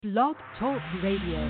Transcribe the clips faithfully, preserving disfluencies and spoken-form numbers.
Blog Talk Radio.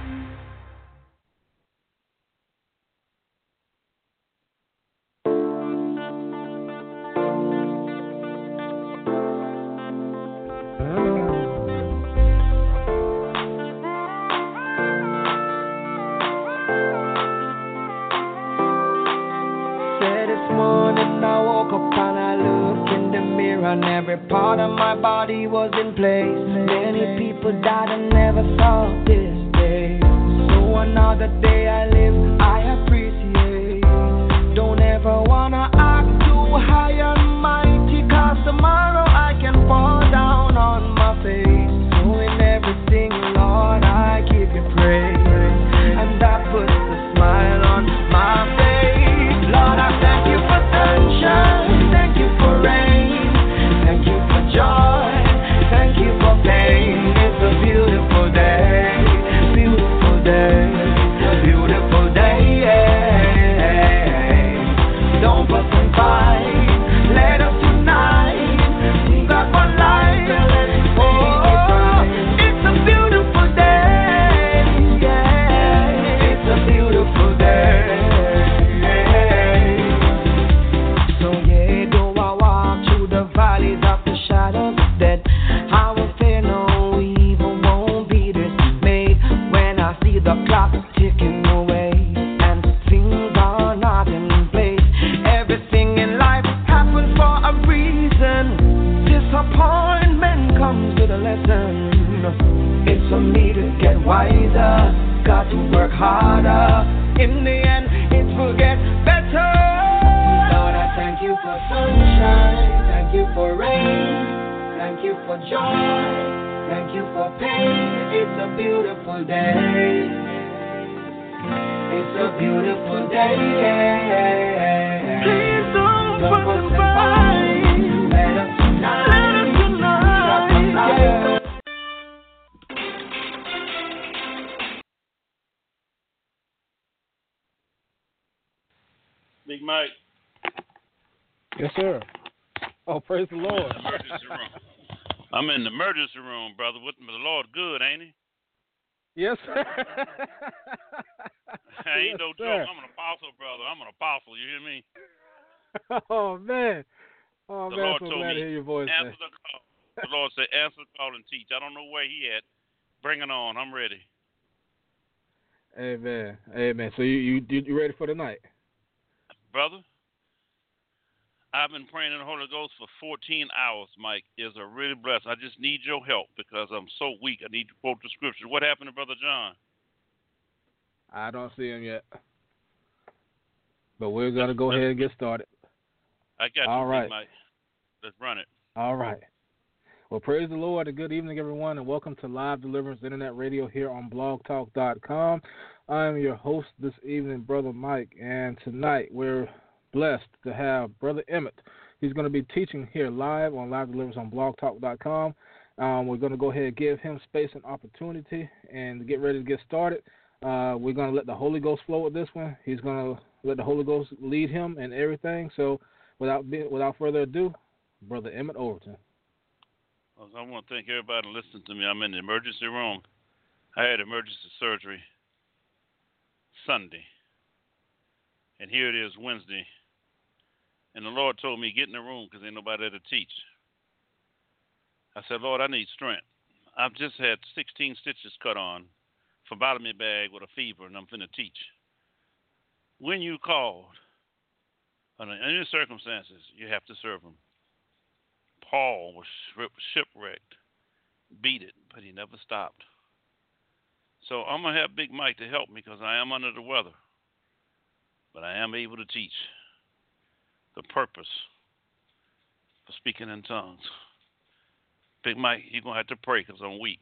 And every part of my body was in place. Many people died and never saw this day. So another day I live, I appreciate. Don't ever wanna act too high and mighty, cause tomorrow I can fall down on my face. So in everything, Lord, I give you praise. And that puts a smile on my face. Lord, I thank you for sunshine. Thank you for rain. Thank you for joy, thank you for pain. It's a beautiful day, beautiful day, beautiful day. Don't fuss and fight, let us unite. We got one life, oh, it's a beautiful day, yeah. It's a beautiful day. So yeah, though I walk through the valleys of the shadows of death, I will fear no evil, won't be dismayed. When I see the clock ticking away and things are not in place, everything in life happens for a reason. Disappointment comes with a lesson. It's for me to get wiser, got to work harder. In the end, it will get better. Lord, I thank you for sunshine, thank you for rain, thank you for joy, thank you for pain. It's a beautiful day, it's a beautiful day, yeah. Please don't fuss and fight, let us unite, let us unite, yeah. Big Mike. Yes, sir. Oh, praise the Lord. I'm in the emergency room. I'm in the emergency room, brother. With the Lord good, ain't he? Yes, sir. I ain't Yes, no sir. joke. I'm an apostle, brother. I'm an apostle. You hear me? Oh, man. Oh, The man, Lord I'm so told glad me, to hear your voice, answer man. the call. The Lord said, answer the call and teach. I don't know where he at. Bring it on. I'm ready. Amen. Amen. So you you you ready for tonight? Brother, I've been praying in the Holy Ghost for fourteen hours, Mike. Is a really blessed. I just need your help because I'm so weak. I need to quote the scripture. What happened to Brother John? I don't see him yet. But we're going to go ahead and get started. I got All you, right. Big Mike. Let's run it. All right. Well, praise the Lord and good evening, everyone, and welcome to Live Deliverance Internet Radio here on blog talk dot com. I am your host this evening, Brother Mike, and tonight we're blessed to have Brother Emmett. He's going to be teaching here live on Live Deliverance on blog talk dot com. Um, we're going to go ahead and give him space and opportunity and get ready to get started. Uh, we're going to let the Holy Ghost flow with this one. He's going to let the Holy Ghost lead him and everything. So without be, without further ado, Brother Emmett Overton. Well, I want to thank everybody listening to me. I'm in the emergency room. I had emergency surgery Sunday, and here it is Wednesday. And the Lord told me, get in the room because ain't nobody there to teach. I said, Lord, I need strength. I've just had sixteen stitches cut on, phlebotomy bag with a fever, and I'm finna teach. When you called, under any circumstances, you have to serve them. Paul was shipwrecked, beat it, but he never stopped. So I'm going to have Big Mike to help me because I am under the weather. But I am able to teach the purpose for speaking in tongues. Big Mike, you're going to have to pray because I'm weak.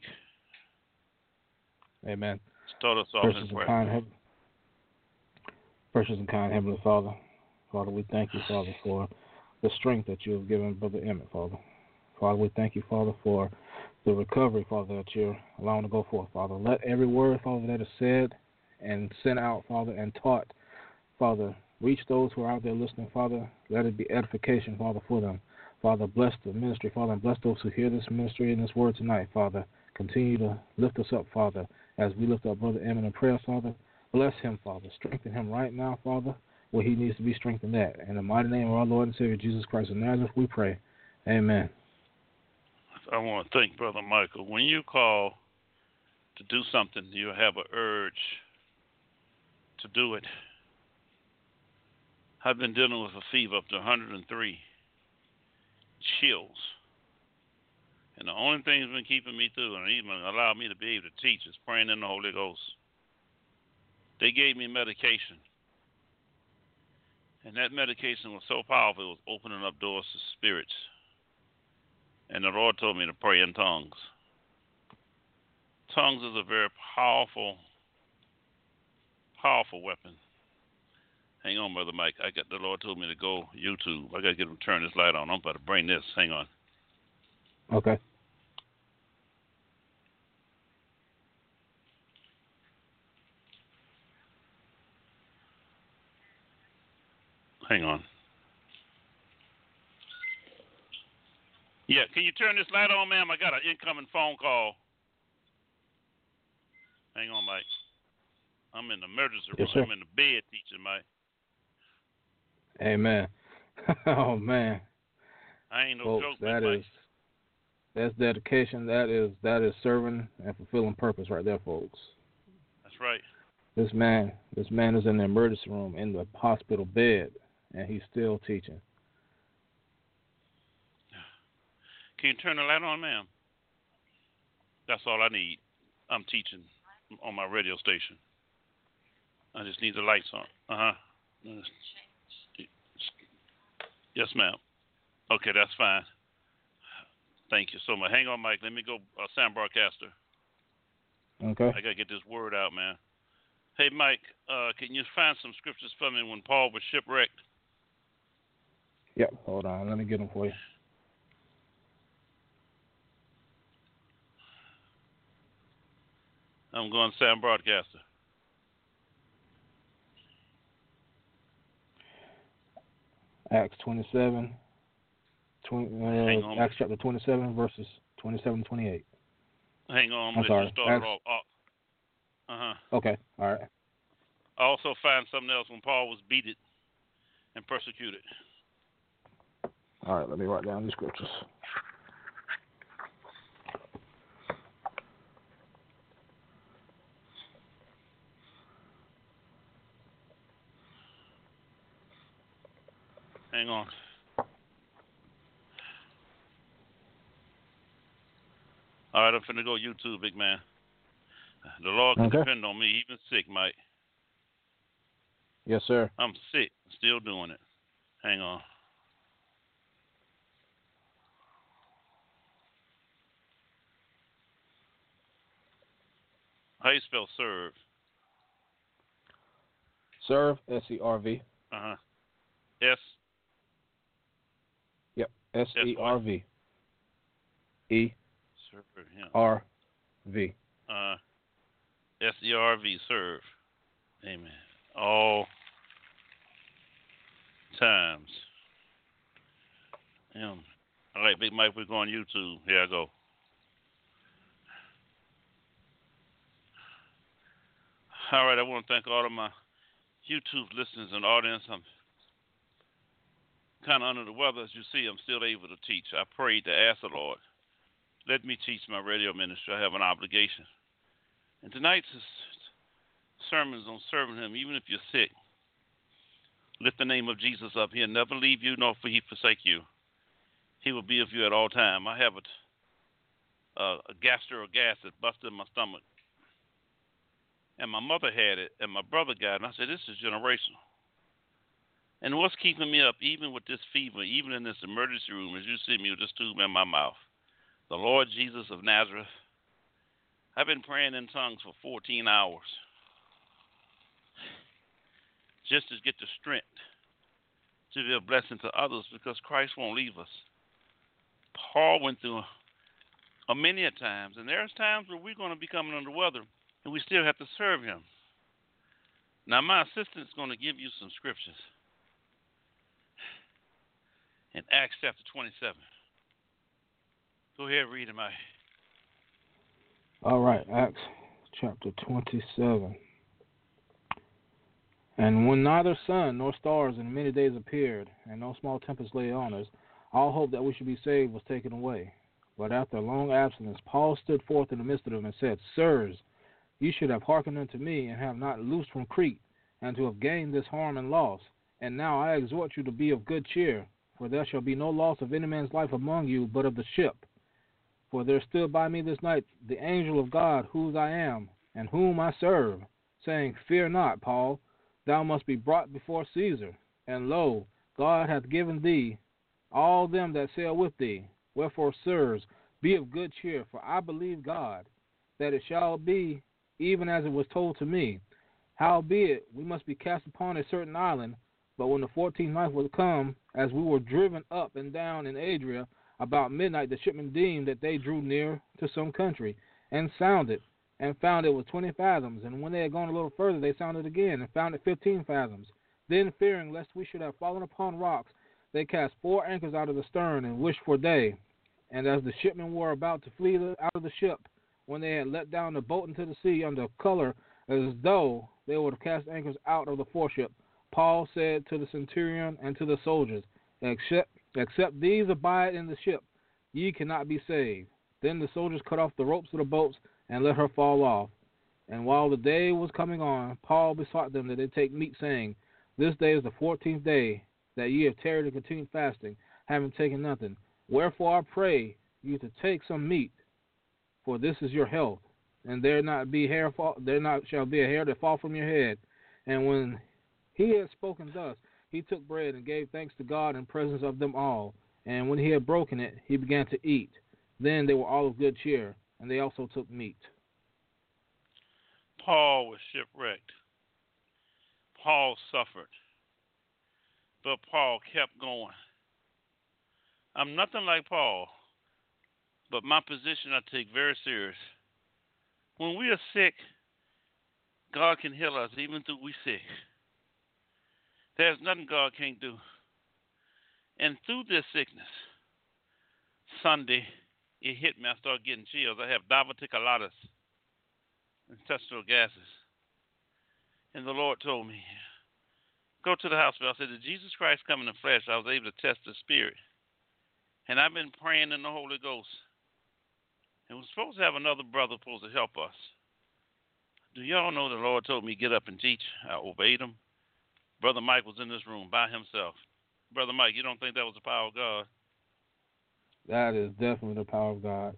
Amen. Start us off Precious in and prayer. kind, Heaven- Precious and kind Heavenly Father, Father, we thank you, Father, for the strength that you have given Brother Emmett, Father. Father, we thank you, Father, for the recovery, Father, that you're allowing to go forth, Father. Let every word, Father, that is said and sent out, Father, and taught, Father, reach those who are out there listening, Father. Let it be edification, Father, for them. Father, bless the ministry, Father, and bless those who hear this ministry and this word tonight, Father. Continue to lift us up, Father, as we lift up Brother Emmett in prayer, Father. Bless him, Father. Strengthen him right now, Father, where he needs to be strengthened at. In the mighty name of our Lord and Savior, Jesus Christ of Nazareth, we pray. Amen. I want to thank Brother Michael. When you call to do something, you have an urge to do it. I've been dealing with a fever up to one hundred three, chills. And the only thing that's been keeping me through and even allowed me to be able to teach is praying in the Holy Ghost. They gave me medication. And that medication was so powerful, it was opening up doors to spirits. And the Lord told me to pray in tongues. Tongues is a very powerful, powerful weapon. Hang on, Brother Mike. I got the Lord told me to go YouTube. I got to get him to turn this light on. I'm about to bring this. Hang on. Okay. Hang on. Yeah, can you turn this light on, ma'am? I got an incoming phone call. Hang on, Mike. I'm in the emergency room. Yes, sir. I'm in the bed teaching, Mike. Amen. Oh, man. I ain't no Folks, joke, that Mike. is, that's dedication. That is that is serving and fulfilling purpose right there, folks. That's right. This man, this man is in the emergency room in the hospital bed, and he's still teaching. Can you turn the light on, ma'am? That's all I need. I'm teaching on my radio station. I just need the lights on. Uh-huh. Yes, ma'am. Okay, that's fine. Thank you so much. Hang on, Mike. Let me go uh, sound broadcaster. Okay. I got to get this word out, man. Hey, Mike, uh, can you find some scriptures for me when Paul was shipwrecked? Yep. Hold on. Let me get them for you. I'm going sound broadcaster. Acts twenty-seven, twenty, Hang uh, on. Acts chapter twenty-seven, verses twenty-seven to twenty-eight. Hang on. I'm Let's sorry. just start Acts, it off. Uh-huh. Okay. All right. I also find something else when Paul was beaten and persecuted. All right. Let me write down the scriptures. Hang on. All right, I'm finna go YouTube, big man. The Lord can Okay. depend on me, even sick, Mike. Yes, sir. I'm sick, still doing it. Hang on. How you spell serve? Serve, S E R V. Uh-huh. S? Yep. S E R V. E Serve, yeah. R V. Uh, S E R V, serve. Amen. All times. Yeah. All right, Big Mike, we're going YouTube. Here I go. All right, I want to thank all of my YouTube listeners and audience. I'm kind of under the weather. As you see, I'm still able to teach. I prayed to ask the Lord, let me teach my radio ministry. I have an obligation. And tonight's sermon is on serving Him, even if you're sick. Lift the name of Jesus up. He'll never leave you, nor will He forsake you. He will be with you at all time. I have a, a, a gastro gas that busted in my stomach. And my mother had it, and my brother got it. And I said, this is generational. And what's keeping me up, even with this fever, even in this emergency room, as you see me with this tube in my mouth, the Lord Jesus of Nazareth. I've been praying in tongues for fourteen hours. Just to get the strength to be a blessing to others, because Christ won't leave us. Paul went through a, a many a times, and there's times where we're going to be coming under weather, and we still have to serve Him. Now, my assistant's going to give you some scriptures in Acts chapter twenty-seven. Go ahead, read them out. All right, Acts chapter twenty-seven. And when neither sun nor stars in many days appeared, and no small tempest lay on us, all hope that we should be saved was taken away. But after a long abstinence, Paul stood forth in the midst of them and said, Sirs, you should have hearkened unto me, and have not loosed from Crete, and to have gained this harm and loss. And now I exhort you to be of good cheer, for there shall be no loss of any man's life among you, but of the ship. For there stood by me this night the angel of God, whose I am, and whom I serve, saying, Fear not, Paul, thou must be brought before Caesar. And lo, God hath given thee all them that sail with thee. Wherefore, sirs, be of good cheer, for I believe God, that it shall be even as it was told to me. Howbeit, we must be cast upon a certain island. But when the fourteenth night was come, as we were driven up and down in Adria, about midnight the shipmen deemed that they drew near to some country, and sounded, and found it was twenty fathoms. And when they had gone a little further, they sounded again, and found it fifteen fathoms. Then, fearing lest we should have fallen upon rocks, they cast four anchors out of the stern, and wished for day. And as the shipmen were about to flee out of the ship, when they had let down the boat into the sea under color, as though they would have cast anchors out of the foreship, Paul said to the centurion and to the soldiers, Except, except these abide in the ship, ye cannot be saved. Then the soldiers cut off the ropes of the boats and let her fall off. And while the day was coming on, Paul besought them that they take meat, saying, This day is the fourteenth day that ye have tarried and continued fasting, having taken nothing. Wherefore I pray you to take some meat, for this is your health. And there not be hair fall, there not shall be a hair that fall from your head. And when he had spoken thus, he took bread and gave thanks to God in presence of them all. And when he had broken it, he began to eat. Then they were all of good cheer, and they also took meat. Paul was shipwrecked. Paul suffered. But Paul kept going. I'm nothing like Paul, but my position I take very serious. When we are sick, God can heal us even though we're sick. There's nothing God can't do. And through this sickness, Sunday, it hit me. I started getting chills. I have diverticulitis, intestinal gases. And the Lord told me, go to the hospital. I said, did Jesus Christ come in the flesh? I was able to test the spirit. And I've been praying in the Holy Ghost. And we're supposed to have another brother supposed to help us. Do y'all know the Lord told me get up and teach? I obeyed him. Brother Mike was in this room by himself. Brother Mike, you don't think that was the power of God? That is definitely the power of God.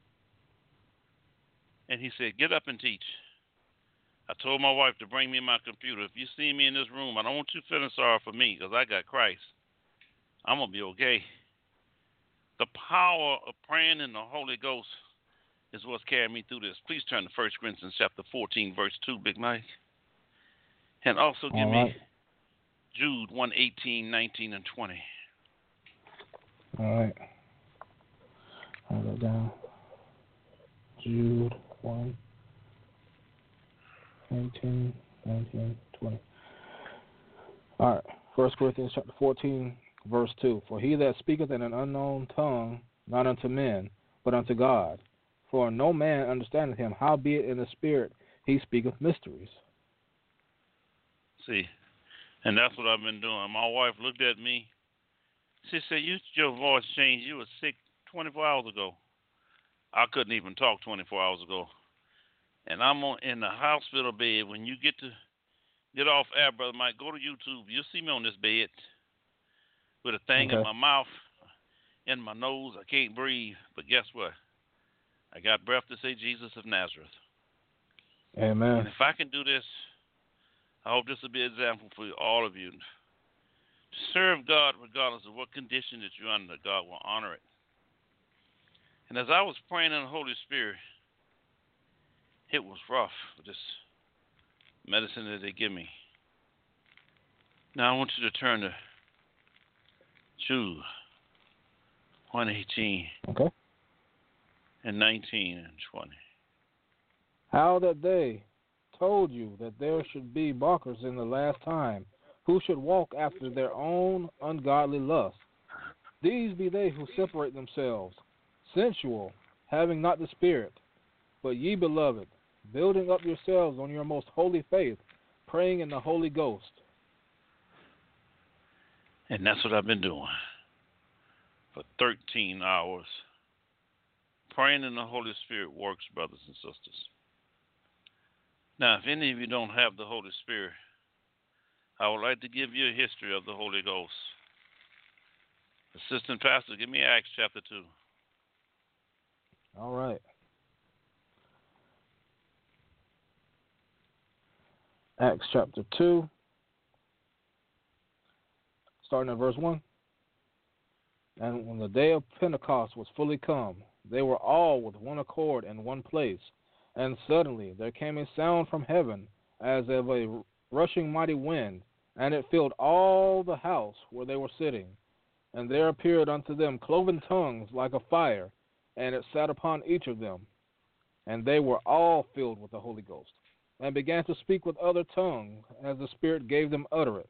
And he said, get up and teach. I told my wife to bring me my computer. If you see me in this room, I don't want you feeling sorry for me because I got Christ. I'm going to be okay. The power of praying in the Holy Ghost is what's carrying me through this. Please turn to First Corinthians chapter fourteen, verse two, Big Mike. And also give right. me Jude one, eighteen, nineteen, and twenty. All right. I'll go down. Jude one, eighteen, nineteen, twenty. All right. First Corinthians chapter fourteen, verse two. For he that speaketh in an unknown tongue, not unto men, but unto God. For no man understandeth him, howbeit in the Spirit he speaketh mysteries. See, and that's what I've been doing. My wife looked at me. She said, you, your voice changed. You were sick twenty-four hours ago. I couldn't even talk twenty-four hours ago. And I'm on, in the hospital bed. When you get to get off air, Brother Mike, go to YouTube. You'll see me on this bed with a thing okay. in my mouth, in my nose. I can't breathe. But guess what? I got breath to say Jesus of Nazareth. Amen. And if I can do this, I hope this will be an example for all of you. To serve God regardless of what condition that you're under, God will honor it. And as I was praying in the Holy Spirit, it was rough with this medicine that they give me. Now I want you to turn to Jude one eighteen. Okay. And nineteen and twenty. How that they told you that there should be mockers in the last time, who should walk after their own ungodly lust. These be they who separate themselves, sensual, having not the Spirit. But ye, beloved, building up yourselves on your most holy faith, praying in the Holy Ghost. And that's what I've been doing for thirteen hours. Praying in the Holy Spirit works, brothers and sisters. Now, if any of you don't have the Holy Spirit, I would like to give you a history of the Holy Ghost. Assistant Pastor, give me Acts chapter two. All right. Acts chapter two, starting at verse one. And when the day of Pentecost was fully come, they were all with one accord in one place. And suddenly there came a sound from heaven as of a rushing mighty wind, and it filled all the house where they were sitting. And there appeared unto them cloven tongues like a fire, and it sat upon each of them. And they were all filled with the Holy Ghost, and began to speak with other tongues as the Spirit gave them utterance.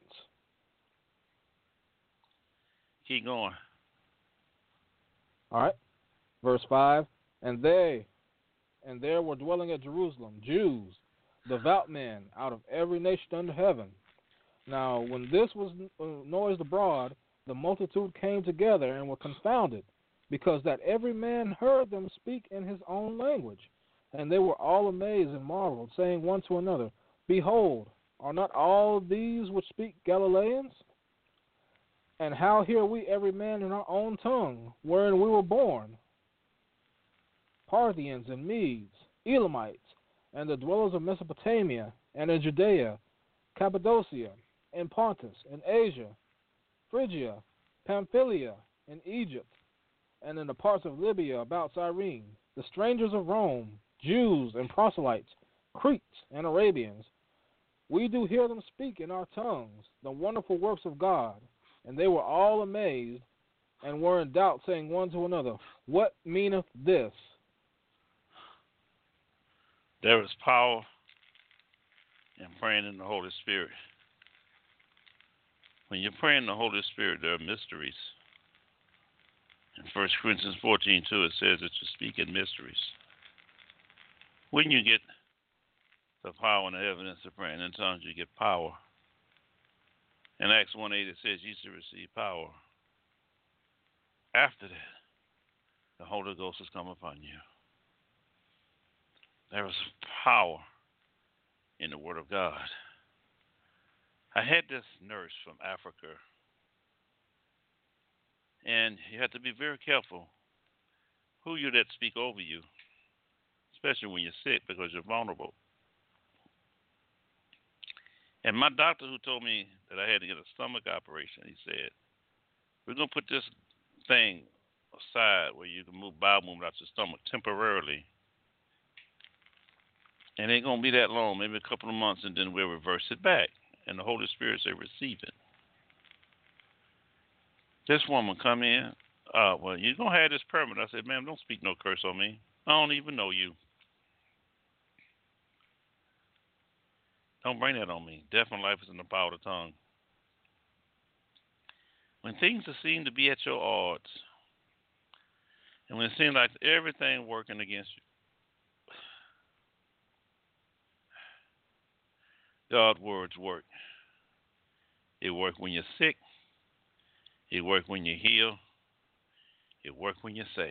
Keep going. All right. Verse five. And they, and there were dwelling at Jerusalem Jews, devout men out of every nation under heaven. Now, when this was noised abroad, the multitude came together and were confounded, because that every man heard them speak in his own language. And they were all amazed and marveled, saying one to another, Behold, are not all these which speak Galileans? And how hear we every man in our own tongue, wherein we were born? Parthians and Medes, Elamites, and the dwellers of Mesopotamia, and in Judea, Cappadocia, and Pontus, and Asia, Phrygia, Pamphylia, and Egypt, and in the parts of Libya about Cyrene, the strangers of Rome, Jews and proselytes, Cretes and Arabians, we do hear them speak in our tongues the wonderful works of God. And they were all amazed and were in doubt, saying one to another, What meaneth this? There is power in praying in the Holy Spirit. When you're praying in the Holy Spirit, there are mysteries. In First Corinthians fourteen two, it says that you speak in mysteries. When you get the power and the evidence of praying in tongues, you get power. In Acts one eight, it says, ye shall receive power. After that, the Holy Ghost has come upon you. There is power in the Word of God. I had this nurse from Africa, and you have to be very careful who you let speak over you, especially when you're sick, because you're vulnerable. And my doctor, who told me that I had to get a stomach operation, he said, we're going to put this thing aside where you can move bowel movement out your stomach temporarily. And it ain't going to be that long, maybe a couple of months, and then we'll reverse it back. And the Holy Spirit said, receive it. This woman come in, uh, well, you're going to have this permit. I said, ma'am, don't speak no curse on me. I don't even know you. Don't bring that on me. Death and life is in the power of the tongue. When things seem to be at your odds, and when it seems like everything working against you, God's words work. It works when you're sick. It works when you're healed. It works when you're sad.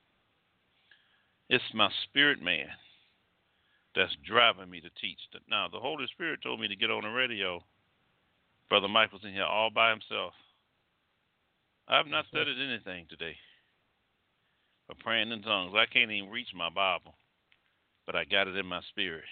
It's my spirit man that's driving me to teach. Now, the Holy Spirit told me to get on the radio. Brother Mike was in here all by himself. I've not studied anything today but praying in tongues. I can't even reach my Bible, but I got it in my spirit.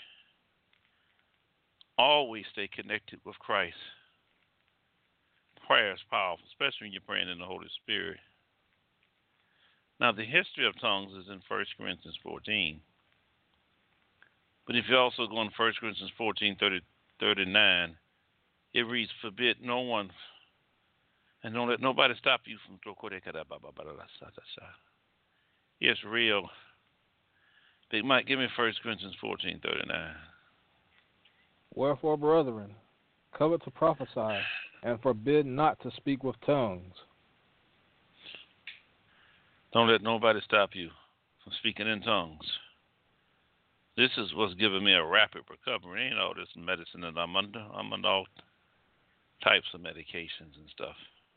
Always stay connected with Christ. Prayer is powerful, especially when you're praying in the Holy Spirit. Now, the history of tongues is in First Corinthians fourteen. But if you also go in First Corinthians fourteen, thirty, thirty-nine, it reads, forbid no one, and don't let nobody stop you from... It's real. Big Mike, give me First Corinthians fourteen, thirty-nine. Wherefore, brethren, covet to prophesy, and forbid not to speak with tongues. Don't let nobody stop you from speaking in tongues. This is what's giving me a rapid recovery. Ain't all this medicine that I'm under. I'm under all types of medications and stuff.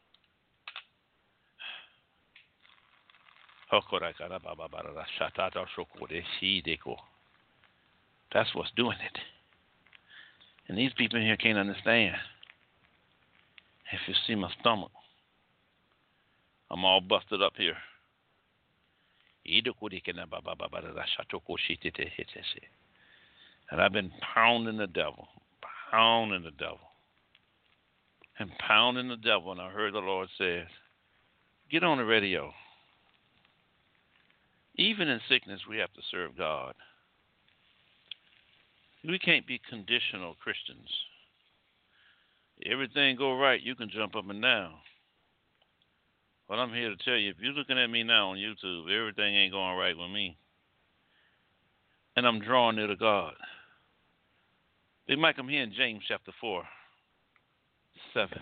That's what's doing it. And these people in here can't understand. If you see my stomach, I'm all busted up here. And I've been pounding the devil, pounding the devil, and pounding the devil. And I heard the Lord say, get on the radio. Even in sickness, we have to serve God. We can't be conditional Christians. Everything go right, you can jump up and down. But I'm here to tell you, if you're looking at me now on YouTube, everything ain't going right with me. And I'm drawing near to God. Big Mike, I'm here in James chapter four, seven.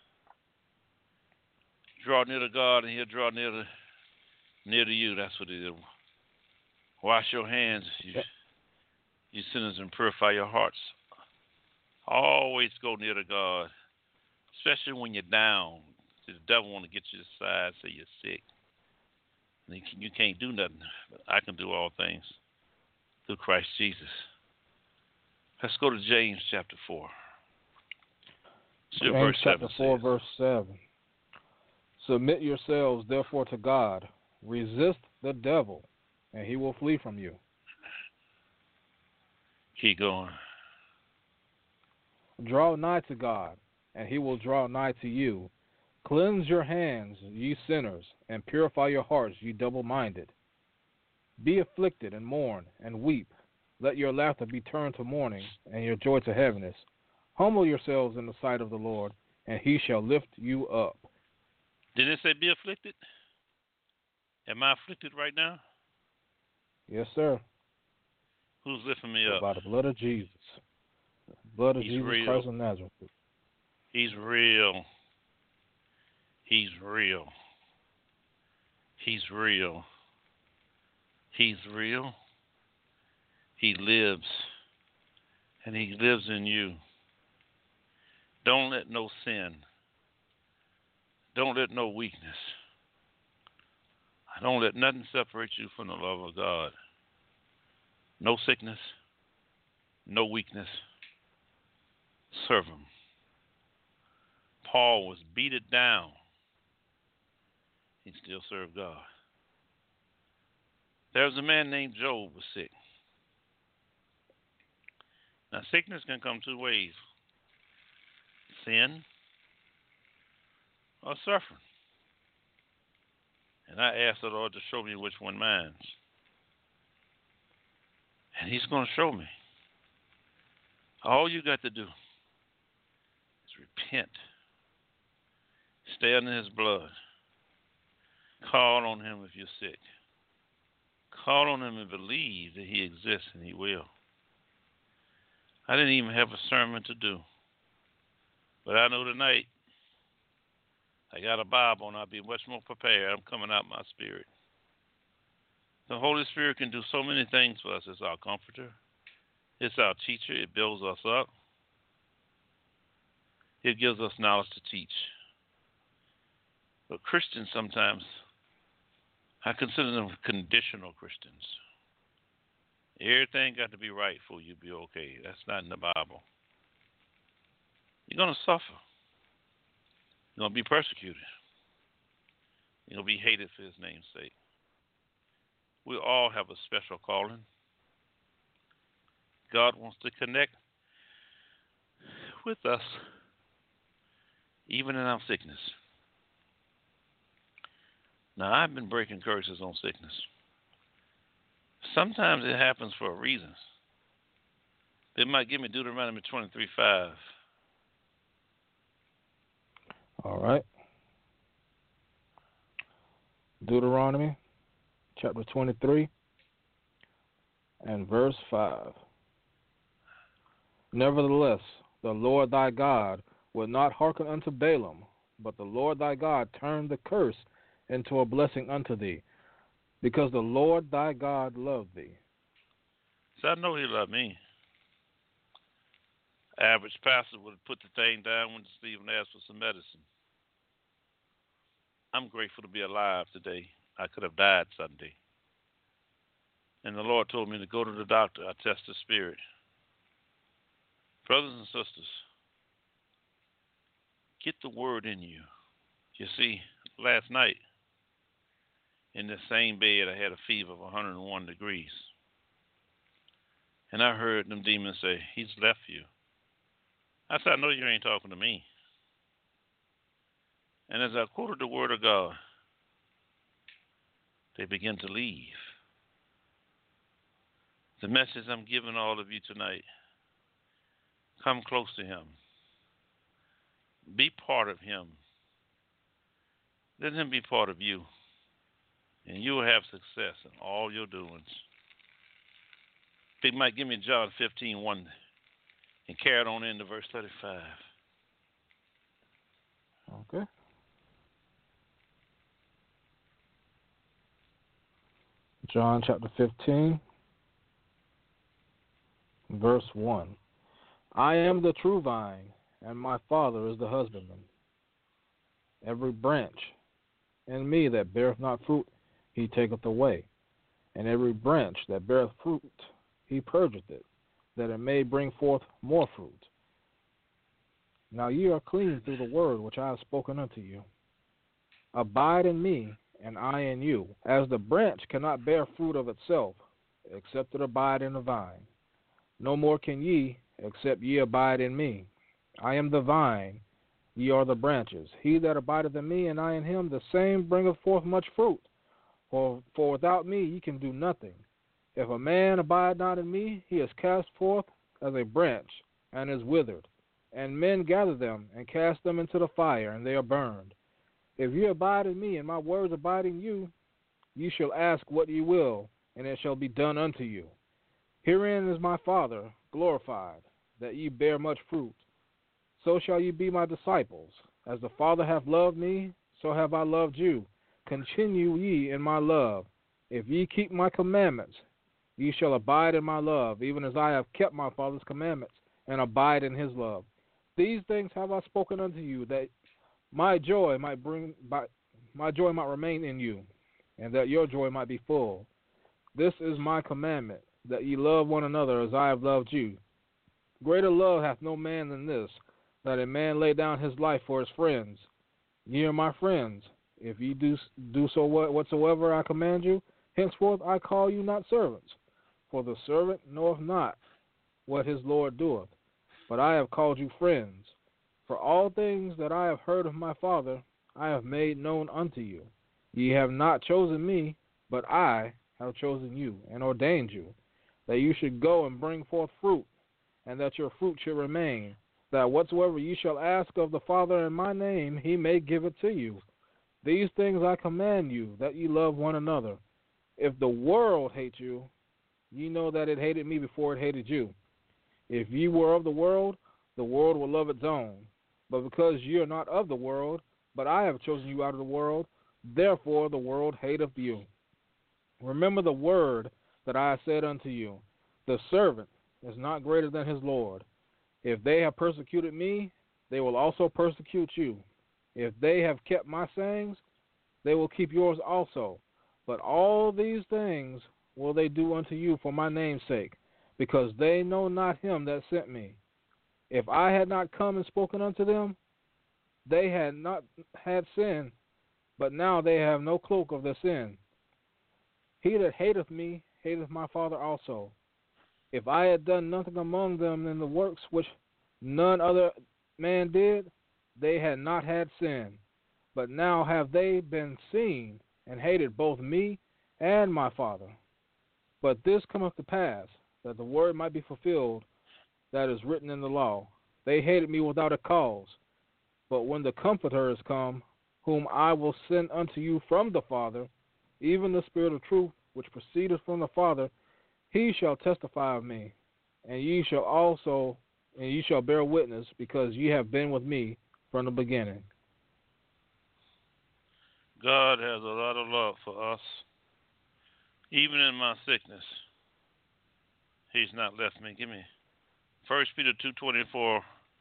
Draw near to God and he'll draw near to, near to you. That's what it is. Wash your hands, you, you sinners, and purify your hearts. Always go near to God, especially when you're down. The devil want to get you aside, say you're sick. And you can't do nothing. But I can do all things through Christ Jesus. Let's go to James chapter four. James verse chapter seven four, says, verse seven. Submit yourselves, therefore, to God. Resist the devil, and he will flee from you. Keep going. Draw nigh to God, and he will draw nigh to you. Cleanse your hands, ye sinners, and purify your hearts, ye double-minded. Be afflicted and mourn and weep. Let your laughter be turned to mourning, and your joy to heaviness. Humble yourselves in the sight of the Lord, and he shall lift you up. Did it say be afflicted? Am I afflicted right now? Yes, sir. Who's lifting me up? By the blood of Jesus. The blood of He's Jesus real. Christ of Nazareth. He's real. He's real. He's real. He's real. He lives. And he lives in you. Don't let no sin. Don't let no weakness. Don't let nothing separate you from the love of God. No sickness. No weakness. Serve him. Paul was beaten down. He still served God. There was a man named Job who was sick. Now, sickness can come two ways. Sin or suffering. And I asked the Lord to show me which one mine. And he's going to show me. All you got to do is repent. Stay under his blood. Call on him if you're sick. Call on him and believe that he exists, and he will. I didn't even have a sermon to do. But I know tonight, I got a Bible, and I'll be much more prepared. I'm coming out my spirit. The Holy Spirit can do so many things for us. It's our comforter. It's our teacher. It builds us up. It gives us knowledge to teach. But Christians sometimes, I consider them conditional Christians. Everything got to be right for you to be okay. That's not in the Bible. You're going to suffer. You're going to be persecuted. You're going to be hated for his name's sake. We all have a special calling. God wants to connect with us, even in our sickness. Now, I've been breaking curses on sickness. Sometimes it happens for a reason. They might give me Deuteronomy twenty-three five. All right. Deuteronomy chapter twenty-three and verse five. Nevertheless, the Lord thy God would not hearken unto Balaam, but the Lord thy God turned the curse into a blessing unto thee, because the Lord thy God loved thee. So I know he loved me. Average pastor would have put the thing down when Stephen asked for some medicine. I'm grateful to be alive today. I could have died Sunday. And the Lord told me to go to the doctor. I test the spirit. Brothers and sisters, get the word in you. You see, last night, in the same bed, I had a fever of one hundred one degrees. And I heard them demons say, he's left you. I said, I know you ain't talking to me. And as I quoted the word of God, they begin to leave. The message I'm giving all of you tonight, come close to him. Be part of him. Let him be part of you. And you will have success in all your doings. Big Mike, give me John fifteen one and carry it on into verse thirty-five. Okay. John chapter fifteen, verse one. I am the true vine, and my Father is the husbandman. Every branch in me that beareth not fruit, he taketh away. And every branch that beareth fruit, he purgeth it, that it may bring forth more fruit. Now ye are clean through the word which I have spoken unto you. Abide in me, and I in you. As the branch cannot bear fruit of itself, except it abide in the vine, no more can ye, except ye abide in me. I am the vine, ye are the branches. He that abideth in me, and I in him, the same bringeth forth much fruit. For, for without me ye can do nothing. If a man abide not in me, he is cast forth as a branch, and is withered. And men gather them, and cast them into the fire, and they are burned. If ye abide in me, and my words abide in you, ye shall ask what ye will, and it shall be done unto you. Herein is my Father glorified, that ye bear much fruit. So shall ye be my disciples. As the Father hath loved me, so have I loved you. Continue ye in my love. If ye keep my commandments, ye shall abide in my love, even as I have kept my Father's commandments, and abide in his love. These things have I spoken unto you, that my joy might bring by, my joy might remain in you, and that your joy might be full. This is my commandment, that ye love one another as I have loved you. Greater love hath no man than this, that a man lay down his life for his friends. Ye are my friends, if ye do do so whatsoever I command you. Henceforth I call you not servants, for the servant knoweth not what his Lord doeth, but I have called you friends. For all things that I have heard of my Father, I have made known unto you. Ye have not chosen me, but I have chosen you, and ordained you, that you should go and bring forth fruit, and that your fruit should remain, that whatsoever ye shall ask of the Father in my name, he may give it to you. These things I command you, that ye love one another. If the world hate you, ye know that it hated me before it hated you. If ye were of the world, the world will love its own. But because ye are not of the world, but I have chosen you out of the world, therefore the world hateth you. Remember the word that I have said unto you, the servant is not greater than his Lord. If they have persecuted me, they will also persecute you. If they have kept my sayings, they will keep yours also. But all these things will they do unto you for my name's sake, because they know not him that sent me. If I had not come and spoken unto them, they had not had sin, but now they have no cloak of their sin. He that hateth me hateth my Father also. If I had done nothing among them in the works which none other man did, they had not had sin. But now have they been seen and hated both me and my Father. But this cometh to pass, that the word might be fulfilled that is written in the law. They hated me without a cause. But when the Comforter is come, whom I will send unto you from the Father, even the Spirit of truth, which proceedeth from the Father, he shall testify of me, and ye shall also, and ye shall bear witness, because ye have been with me from the beginning. God has a lot of love for us. Even in my sickness, He's not left me. Give me First Peter two twenty-four.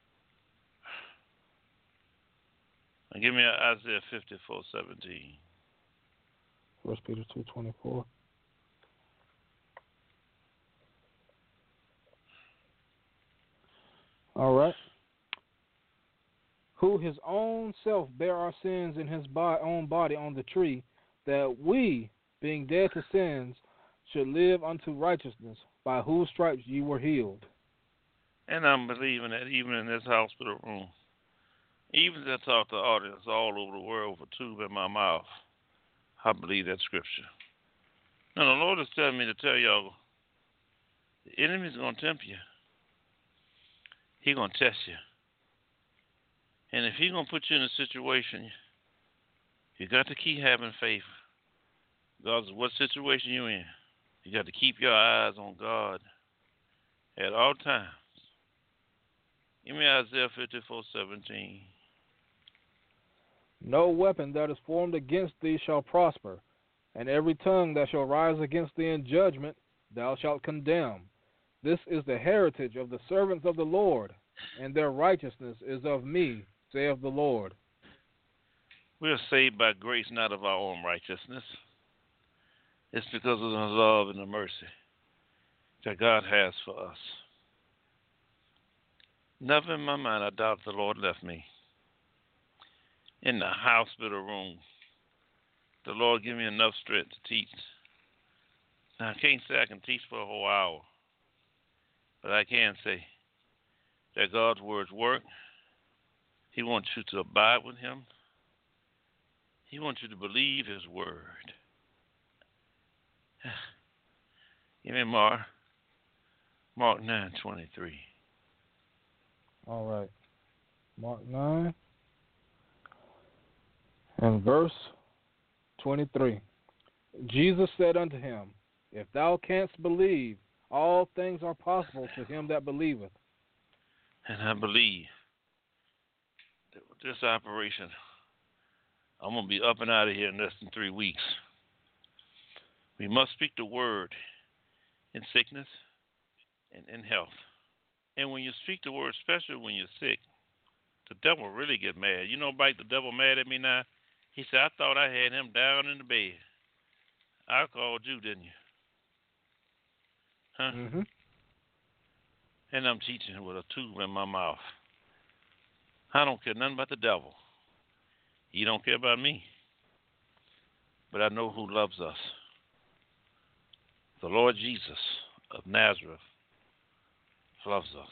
And give me Isaiah fifty-four seventeen. First Peter two twenty-four. All right. Who his own self bare our sins in his bo- own body on the tree, that we, being dead to sins, should live unto righteousness, by whose stripes ye were healed. And I'm believing that even in this hospital room, even as I talk to the audience all over the world with a tube in my mouth, I believe that scripture. Now the Lord is telling me to tell y'all, the enemy's going to tempt you. He's going to test you. And if he's going to put you in a situation, you got to keep having faith. Regardless of what situation you're in, you got to keep your eyes on God at all times. Give me Isaiah fifty-four seventeen. No weapon that is formed against thee shall prosper, and every tongue that shall rise against thee in judgment thou shalt condemn. This is the heritage of the servants of the Lord, and their righteousness is of me, saith the Lord. We are saved by grace, not of our own righteousness. It's because of the love and the mercy that God has for us. Never in my mind I doubt the Lord left me. In the hospital room, the Lord give me enough strength to teach. Now, I can't say I can teach for a whole hour, but I can say that God's words work. He wants you to abide with him. He wants you to believe his word. Give me Mark, Mark nine twenty-three. All right. Mark nine and verse twenty-three. Jesus said unto him, If thou canst believe, all things are possible to him that believeth. And I believe that with this operation, I'm going to be up and out of here in less than three weeks. We must speak the word in sickness and in health. And when you speak the word, especially when you're sick, the devil really get mad. You know, Mike, the devil mad at me now? He said, I thought I had him down in the bed. I called you, didn't you? Huh? Mm-hmm. And I'm teaching with a tube in my mouth. I don't care nothing about the devil. He don't care about me. But I know who loves us. The Lord Jesus of Nazareth loves us.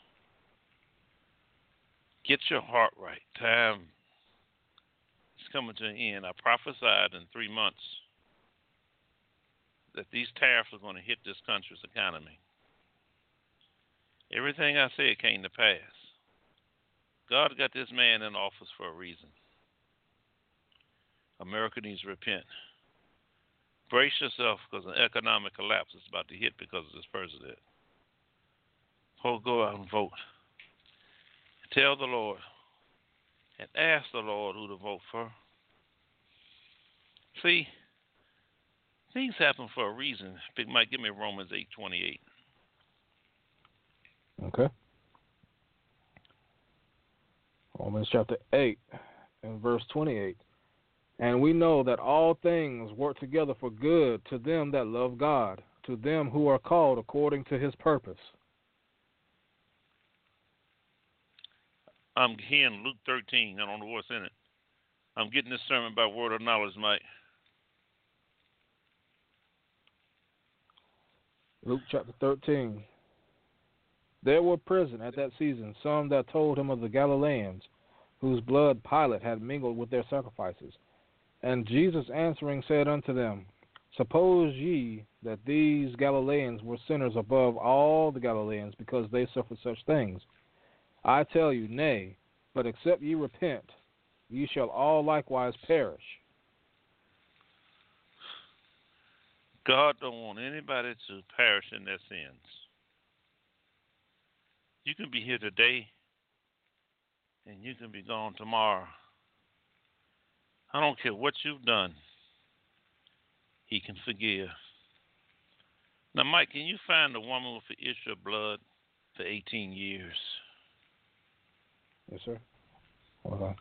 Get your heart right. Time is coming to an end. I prophesied in three months that these tariffs are going to hit this country's economy. Everything I said came to pass. God got this man in office for a reason. America needs to repent. Brace yourself, because an economic collapse is about to hit because of this president. Oh, go out and vote. Tell the Lord and ask the Lord who to vote for. See, things happen for a reason. Big Mike, give me Romans eight twenty-eight. Okay. Romans chapter eight and verse twenty-eight. And we know that all things work together for good to them that love God, to them who are called according to his purpose. I'm hearing Luke thirteen. I don't know what's in it. I'm getting this sermon by word of knowledge, Mike. Luke chapter thirteen. There were present at that season some that told him of the Galileans, whose blood Pilate had mingled with their sacrifices. And Jesus answering said unto them, Suppose ye that these Galileans were sinners above all the Galileans, because they suffered such things? I tell you, nay, but except ye repent, ye shall all likewise perish. God don't want anybody to perish in their sins. You can be here today, and you can be gone tomorrow. I don't care what you've done. He can forgive. Now, Mike, can you find the woman with the issue of blood for eighteen years? Yes, sir. Hold on.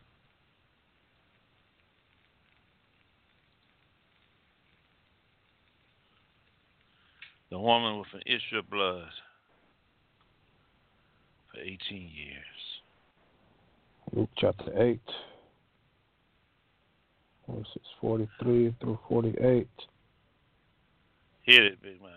The woman with an issue of blood for eighteen years. Luke chapter eight. Verses forty-three through forty-eight. Hit it, big man.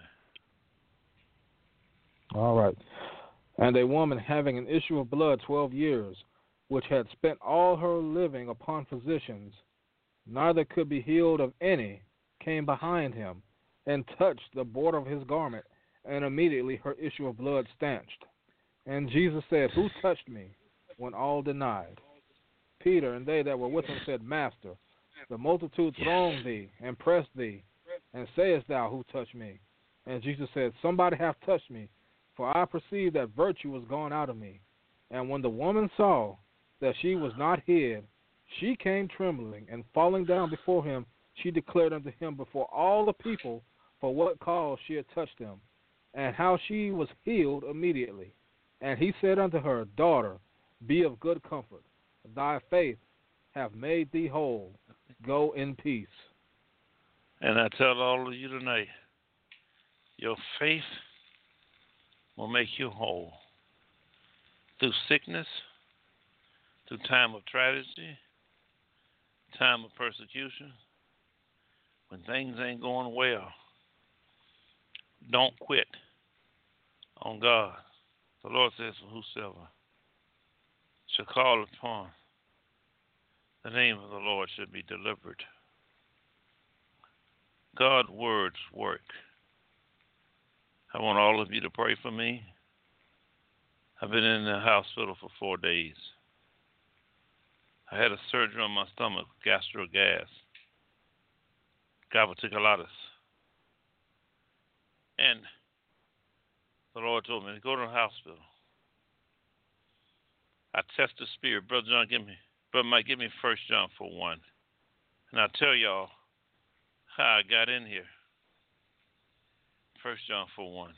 All right. And a woman having an issue of blood twelve years, which had spent all her living upon physicians, neither could be healed of any, came behind him, and touched the border of his garment, and immediately her issue of blood stanched. And Jesus said, Who touched me? When all denied. Peter and they that were with him said, Master, the multitude throng thee, and press thee, and sayest thou, Who touched me? And Jesus said, Somebody hath touched me, for I perceive that virtue was gone out of me. And when the woman saw that she was not hid, she came trembling, and falling down before him, she declared unto him before all the people for what cause she had touched him, and how she was healed immediately. And he said unto her, Daughter, be of good comfort. Thy faith hath made thee whole. Go in peace. And I tell all of you tonight, your faith will make you whole. Through sickness, through time of tragedy, time of persecution, when things ain't going well, don't quit on God. The Lord says, whosoever shall call upon the name of the Lord should be delivered. God's words work. I want all of you to pray for me. I've been in the hospital for four days. I had a surgery on my stomach, gastro gas, diverticulitis. And the Lord told me to go to the hospital. I test the spirit. Brother John, give me, Brother Mike, give me First John four one. And I'll tell y'all how I got in here. First John four one.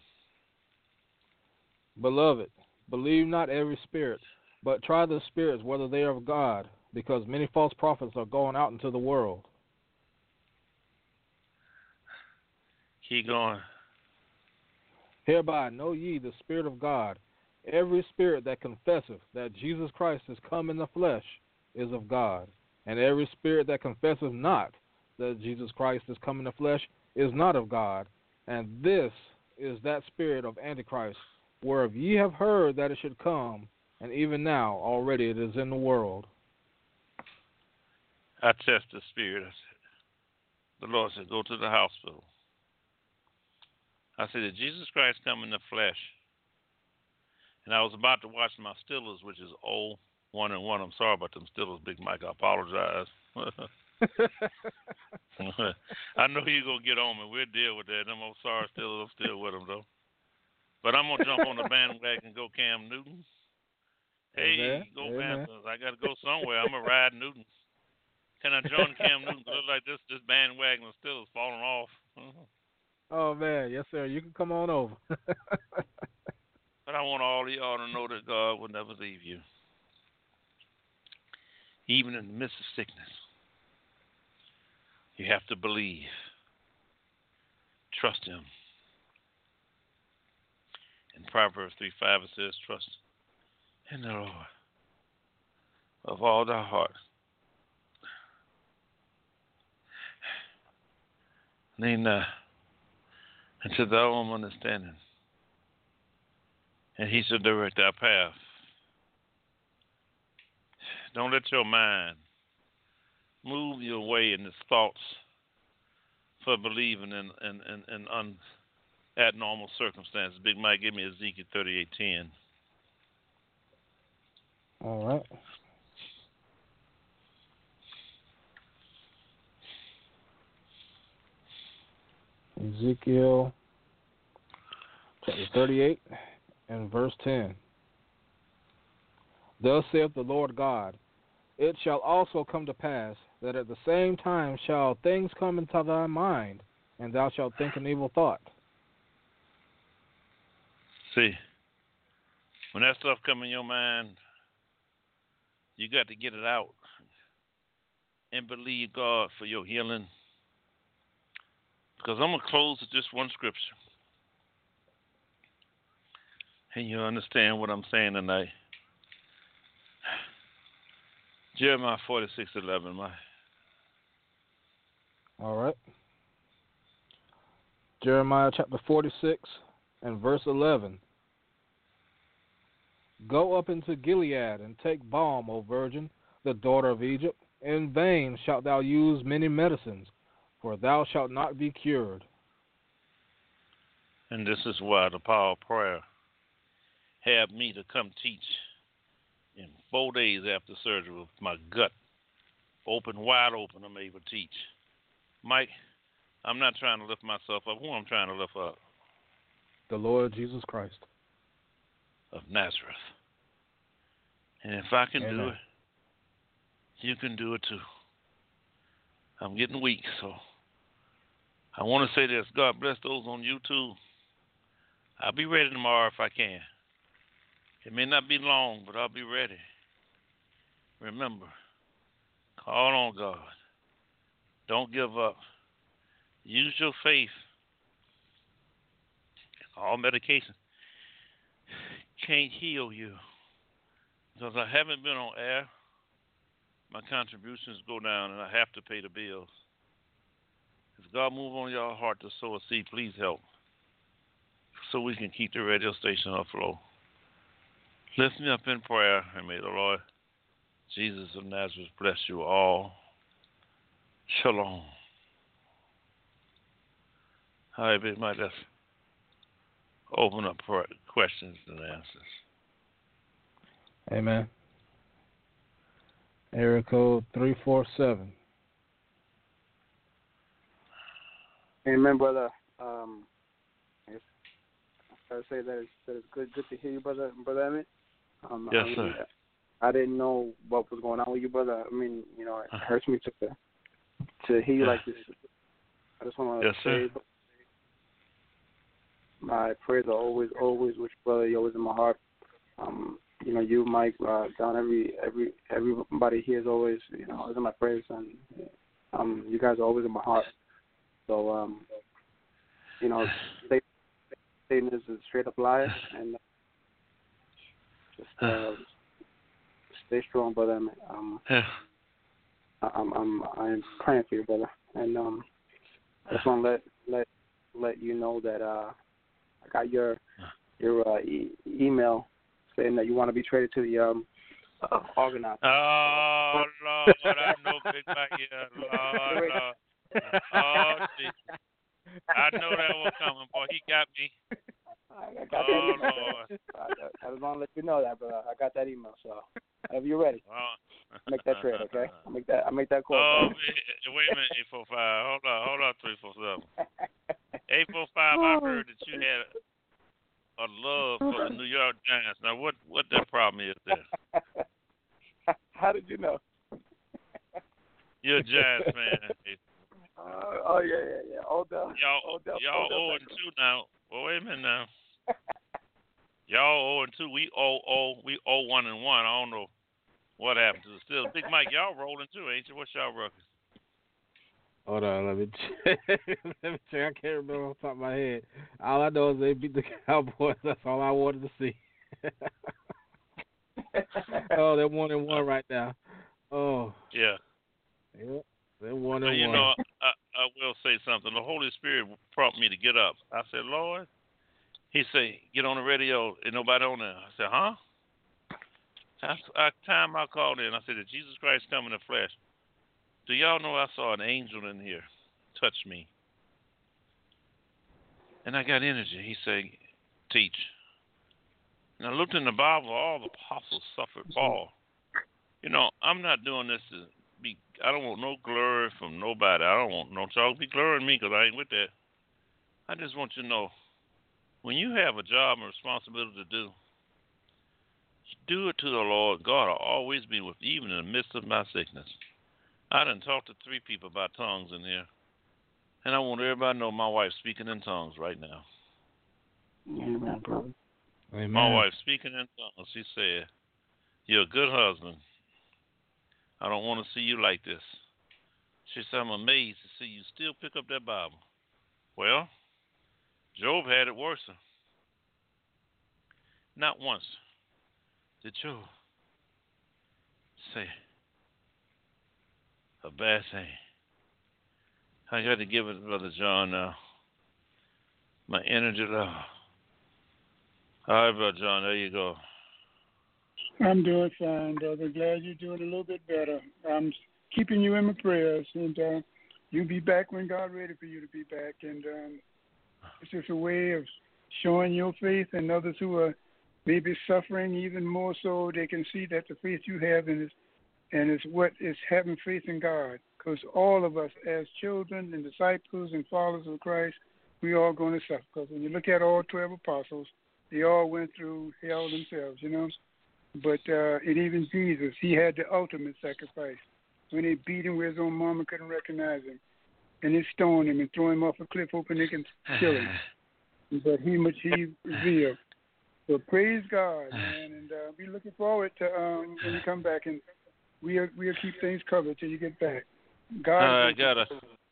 Beloved, believe not every spirit, but try the spirits whether they are of God, because many false prophets are going out into the world. Keep going. Hereby know ye the Spirit of God. Every spirit that confesseth that Jesus Christ is come in the flesh is of God. And every spirit that confesseth not that Jesus Christ is come in the flesh is not of God. And this is that spirit of Antichrist, whereof ye have heard that it should come, and even now already it is in the world. I test the spirit. I said, the Lord said, go to the hospital. I said, did Jesus Christ come in the flesh? And I was about to watch my Steelers, which is oh one and one. I'm sorry about them Steelers, Big Mike. I apologize. I know you're going to get on me. We'll deal with that. I'm sorry, Steelers. I'm still with them, though. But I'm going to jump on the bandwagon and go Cam Newton. Hey, Amen. go Amen. Panthers. I got to go somewhere. I'm going to ride Newton. Can I join Cam Newton? It looks like this, this bandwagon is still falling off. Oh, man. Yes, sir. You can come on over. But I want all of y'all to know that God will never leave you. Even in the midst of sickness, you have to believe. Trust Him. In Proverbs three five it says, trust in the Lord of all thy heart. Lean not into thy own understanding, and He shall direct our path. Don't let your mind move your way in its thoughts for believing in in, in, in un, abnormal circumstances. Big Mike, give me Ezekiel thirty-eight ten. All right. Ezekiel chapter thirty-eight and verse ten. Thus saith the Lord God, it shall also come to pass that at the same time shall things come into thy mind, and thou shalt think an evil thought. See, when that stuff come in your mind, you got to get it out and believe God for your healing. Because I'm going to close with just one scripture. And you understand what I'm saying tonight. Jeremiah forty-six eleven, my. All right. Jeremiah chapter forty-six and verse eleven. Go up into Gilead and take balm, O virgin, the daughter of Egypt. In vain shalt thou use many medicines, for thou shalt not be cured. And this is why the power of prayer had me to come teach in four days after surgery with my gut open, wide open. I'm able to teach. Mike, I'm not trying to lift myself up. Who I'm trying to lift up? The Lord Jesus Christ of Nazareth. And if I can Amen. do it, you can do it too. I'm getting weak, so I want to say this. God bless those on YouTube. I'll be ready tomorrow if I can. It may not be long, but I'll be ready. Remember, call on God. Don't give up. Use your faith. All medication can't heal you. Because I haven't been on air, my contributions go down and I have to pay the bills. If God move on your heart to sow a seed, please help. So we can keep the radio station afloat. Lift me up in prayer, and may the Lord Jesus of Nazareth bless you all. Shalom. All right, we might just open up for questions and answers. Amen. Area code three four seven. Amen, brother. Um, I guess I gotta say that it's, that it's good, good to hear you, brother, brother Emmett. Um, yes, I mean, sir. I didn't know what was going on with you, brother. I mean, you know, it hurts me to to hear you like this. I just want to yes, say, sir. my prayers are always, always with you, brother. You're always in my heart. Um, you know, you, Mike, uh, Don, every, every, everybody here is always, you know, always in my prayers, and um, you guys are always in my heart. So, um, you know, Satan is a straight up liar, and just uh, stay strong, brother. Um, yeah. I'm, I'm, I'm praying for you, brother, and um, I just want to let, let, let you know that uh, I got your, your uh, e- email saying that you want to be traded to the um, uh, organizer. Oh Lord, I know Big Mike. Yeah, Lord, Lord. Oh Jesus, I know that was coming, boy. He got me. I got oh that Lord. I, I just want to let you know that, brother. I got that email, so whenever you're ready, Oh. make that trade, okay? I'll make that. I'll make that call. Oh, wait a minute, eight four five. Hold on, hold on, three four seven. Eight four five. I heard that you had a love for the New York Giants. Now, what what that problem is there? How did you know? You're a Giants fan. Uh, oh yeah, yeah, yeah. Odell. Y'all, Odell, y'all Odell zero and two now. Well, wait a minute now. Y'all zero and two. We zero zero. We zero one and one. I don't know what happened to the Steelers. Big Mike, y'all rolling too, ain't you? What's y'all record? Hold on, let me check. let me check. I can't remember off the top of my head. All I know is they beat the Cowboys. That's all I wanted to see. oh, they're one and one right now. Oh. Yeah. Yep. They're one Well, and you one. know, I, I will say something. The Holy Spirit prompted me to get up. I said, Lord, he said, get on the radio. Ain't nobody on there. I said, huh? That's the time I called in. I said, did Jesus Christ come in the flesh? Do y'all know I saw an angel in here touch me? And I got energy. He said, teach. And I looked in the Bible, all the apostles suffered fall. You know, I'm not doing this to be, I don't want no glory from nobody. I don't want no y'all be glorying me because I ain't with that. I just want you to know, when you have a job and responsibility to do, do it to the Lord. God will always be with you, even in the midst of my sickness. I done talked to three people about tongues in here, and I want everybody to know my wife's speaking in tongues right now. Amen, brother. Amen. My wife, speaking in tongues, she said, "You're a good husband. I don't want to see you like this." She said, "I'm amazed to see you still pick up that Bible." Well, Job had it worse. Not once did Job say a bad thing. I got to give it to Brother John now. My energy level. All right, Brother John, there you go. I'm doing fine, brother. Glad you're doing a little bit better. I'm keeping you in my prayers, and uh, you'll be back when God's ready for you to be back. And um, it's just a way of showing your faith, and others who are maybe suffering even more so, they can see that the faith you have in is, and it's what is having faith in God. Because all of us as children and disciples and followers of Christ, we all going to suffer. Because when you look at all twelve apostles, they all went through hell themselves, you know. But uh, and even Jesus, he had the ultimate sacrifice. When they beat him where his own mama couldn't recognize him, and they stoned him and threw him off a cliff hoping they can kill him. But he much he revealed. So praise God, man, and uh, be looking forward to um, when you come back, and we'll we'll keep things covered till you get back. God, uh, I got a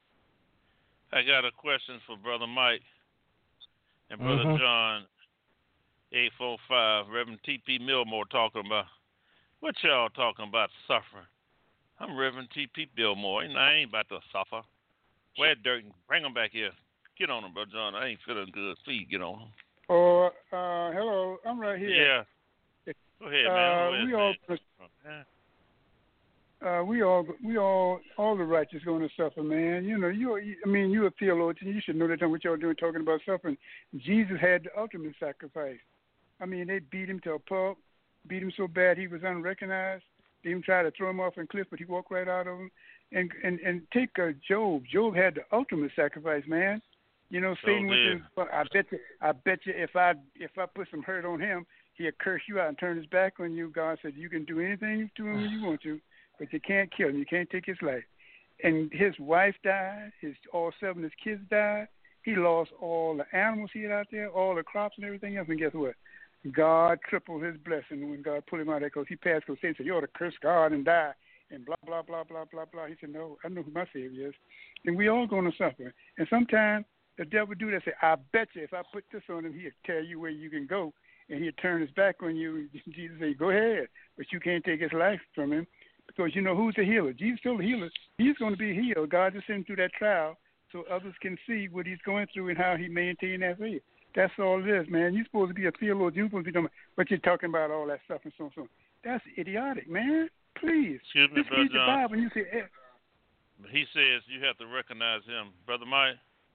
I got a question for Brother Mike and Brother Mm-hmm. John. Eight four five, Reverend T P Millmore talking about what y'all talking about suffering. I'm Reverend T P Millmore, and I ain't about to suffer. Where dirt? Bring them back here. Get on them, Brother John. I ain't feeling good. Please get on them. Oh, uh, hello, I'm right here. Yeah. Go ahead, man. Uh, Go ahead, we all, man. uh, we all, we all, all the righteous going to suffer, man. You know, you, I mean, you're a theologian. You should know that what y'all doing talking about suffering. Jesus had the ultimate sacrifice. I mean, they beat him to a pulp, beat him so bad he was unrecognized. They even tried to throw him off a cliff, but he walked right out of him. And and and take uh, Job. Job had the ultimate sacrifice, man. You know, So Satan went did. to. Well, I bet you. I bet you, if I if I put some hurt on him, he'll curse you out and turn his back on you. God said you can do anything to him when you want to, but you can't kill him. You can't take his life. And his wife died. His all seven of his kids died. He lost all the animals he had out there, all the crops and everything else. And guess what? God tripled his blessing when God pulled him out there because he passed. Because Satan said, "You ought to curse God and die." And blah, blah, blah, blah, blah, blah. He said, "No, I know who my Savior is." And we all going to suffer. And sometimes the devil do that. Say, "I bet you if I put this on him, he'll tell you where you can go. And he'll turn his back on you." Jesus said, "Go ahead. But you can't take his life from him." Because you know who's the healer? Jesus still the healer. He's going to be healed. God just sent him through that trial so others can see what he's going through and how he maintained that faith. That's all it is, man. You're supposed to be a theologian. You're supposed to be doing what you're talking about, all that stuff and so on. So that's idiotic, man. Please. Excuse me, Just Brother read the John. Bible and you say, eh. He says you have to recognize him. Brother Mike,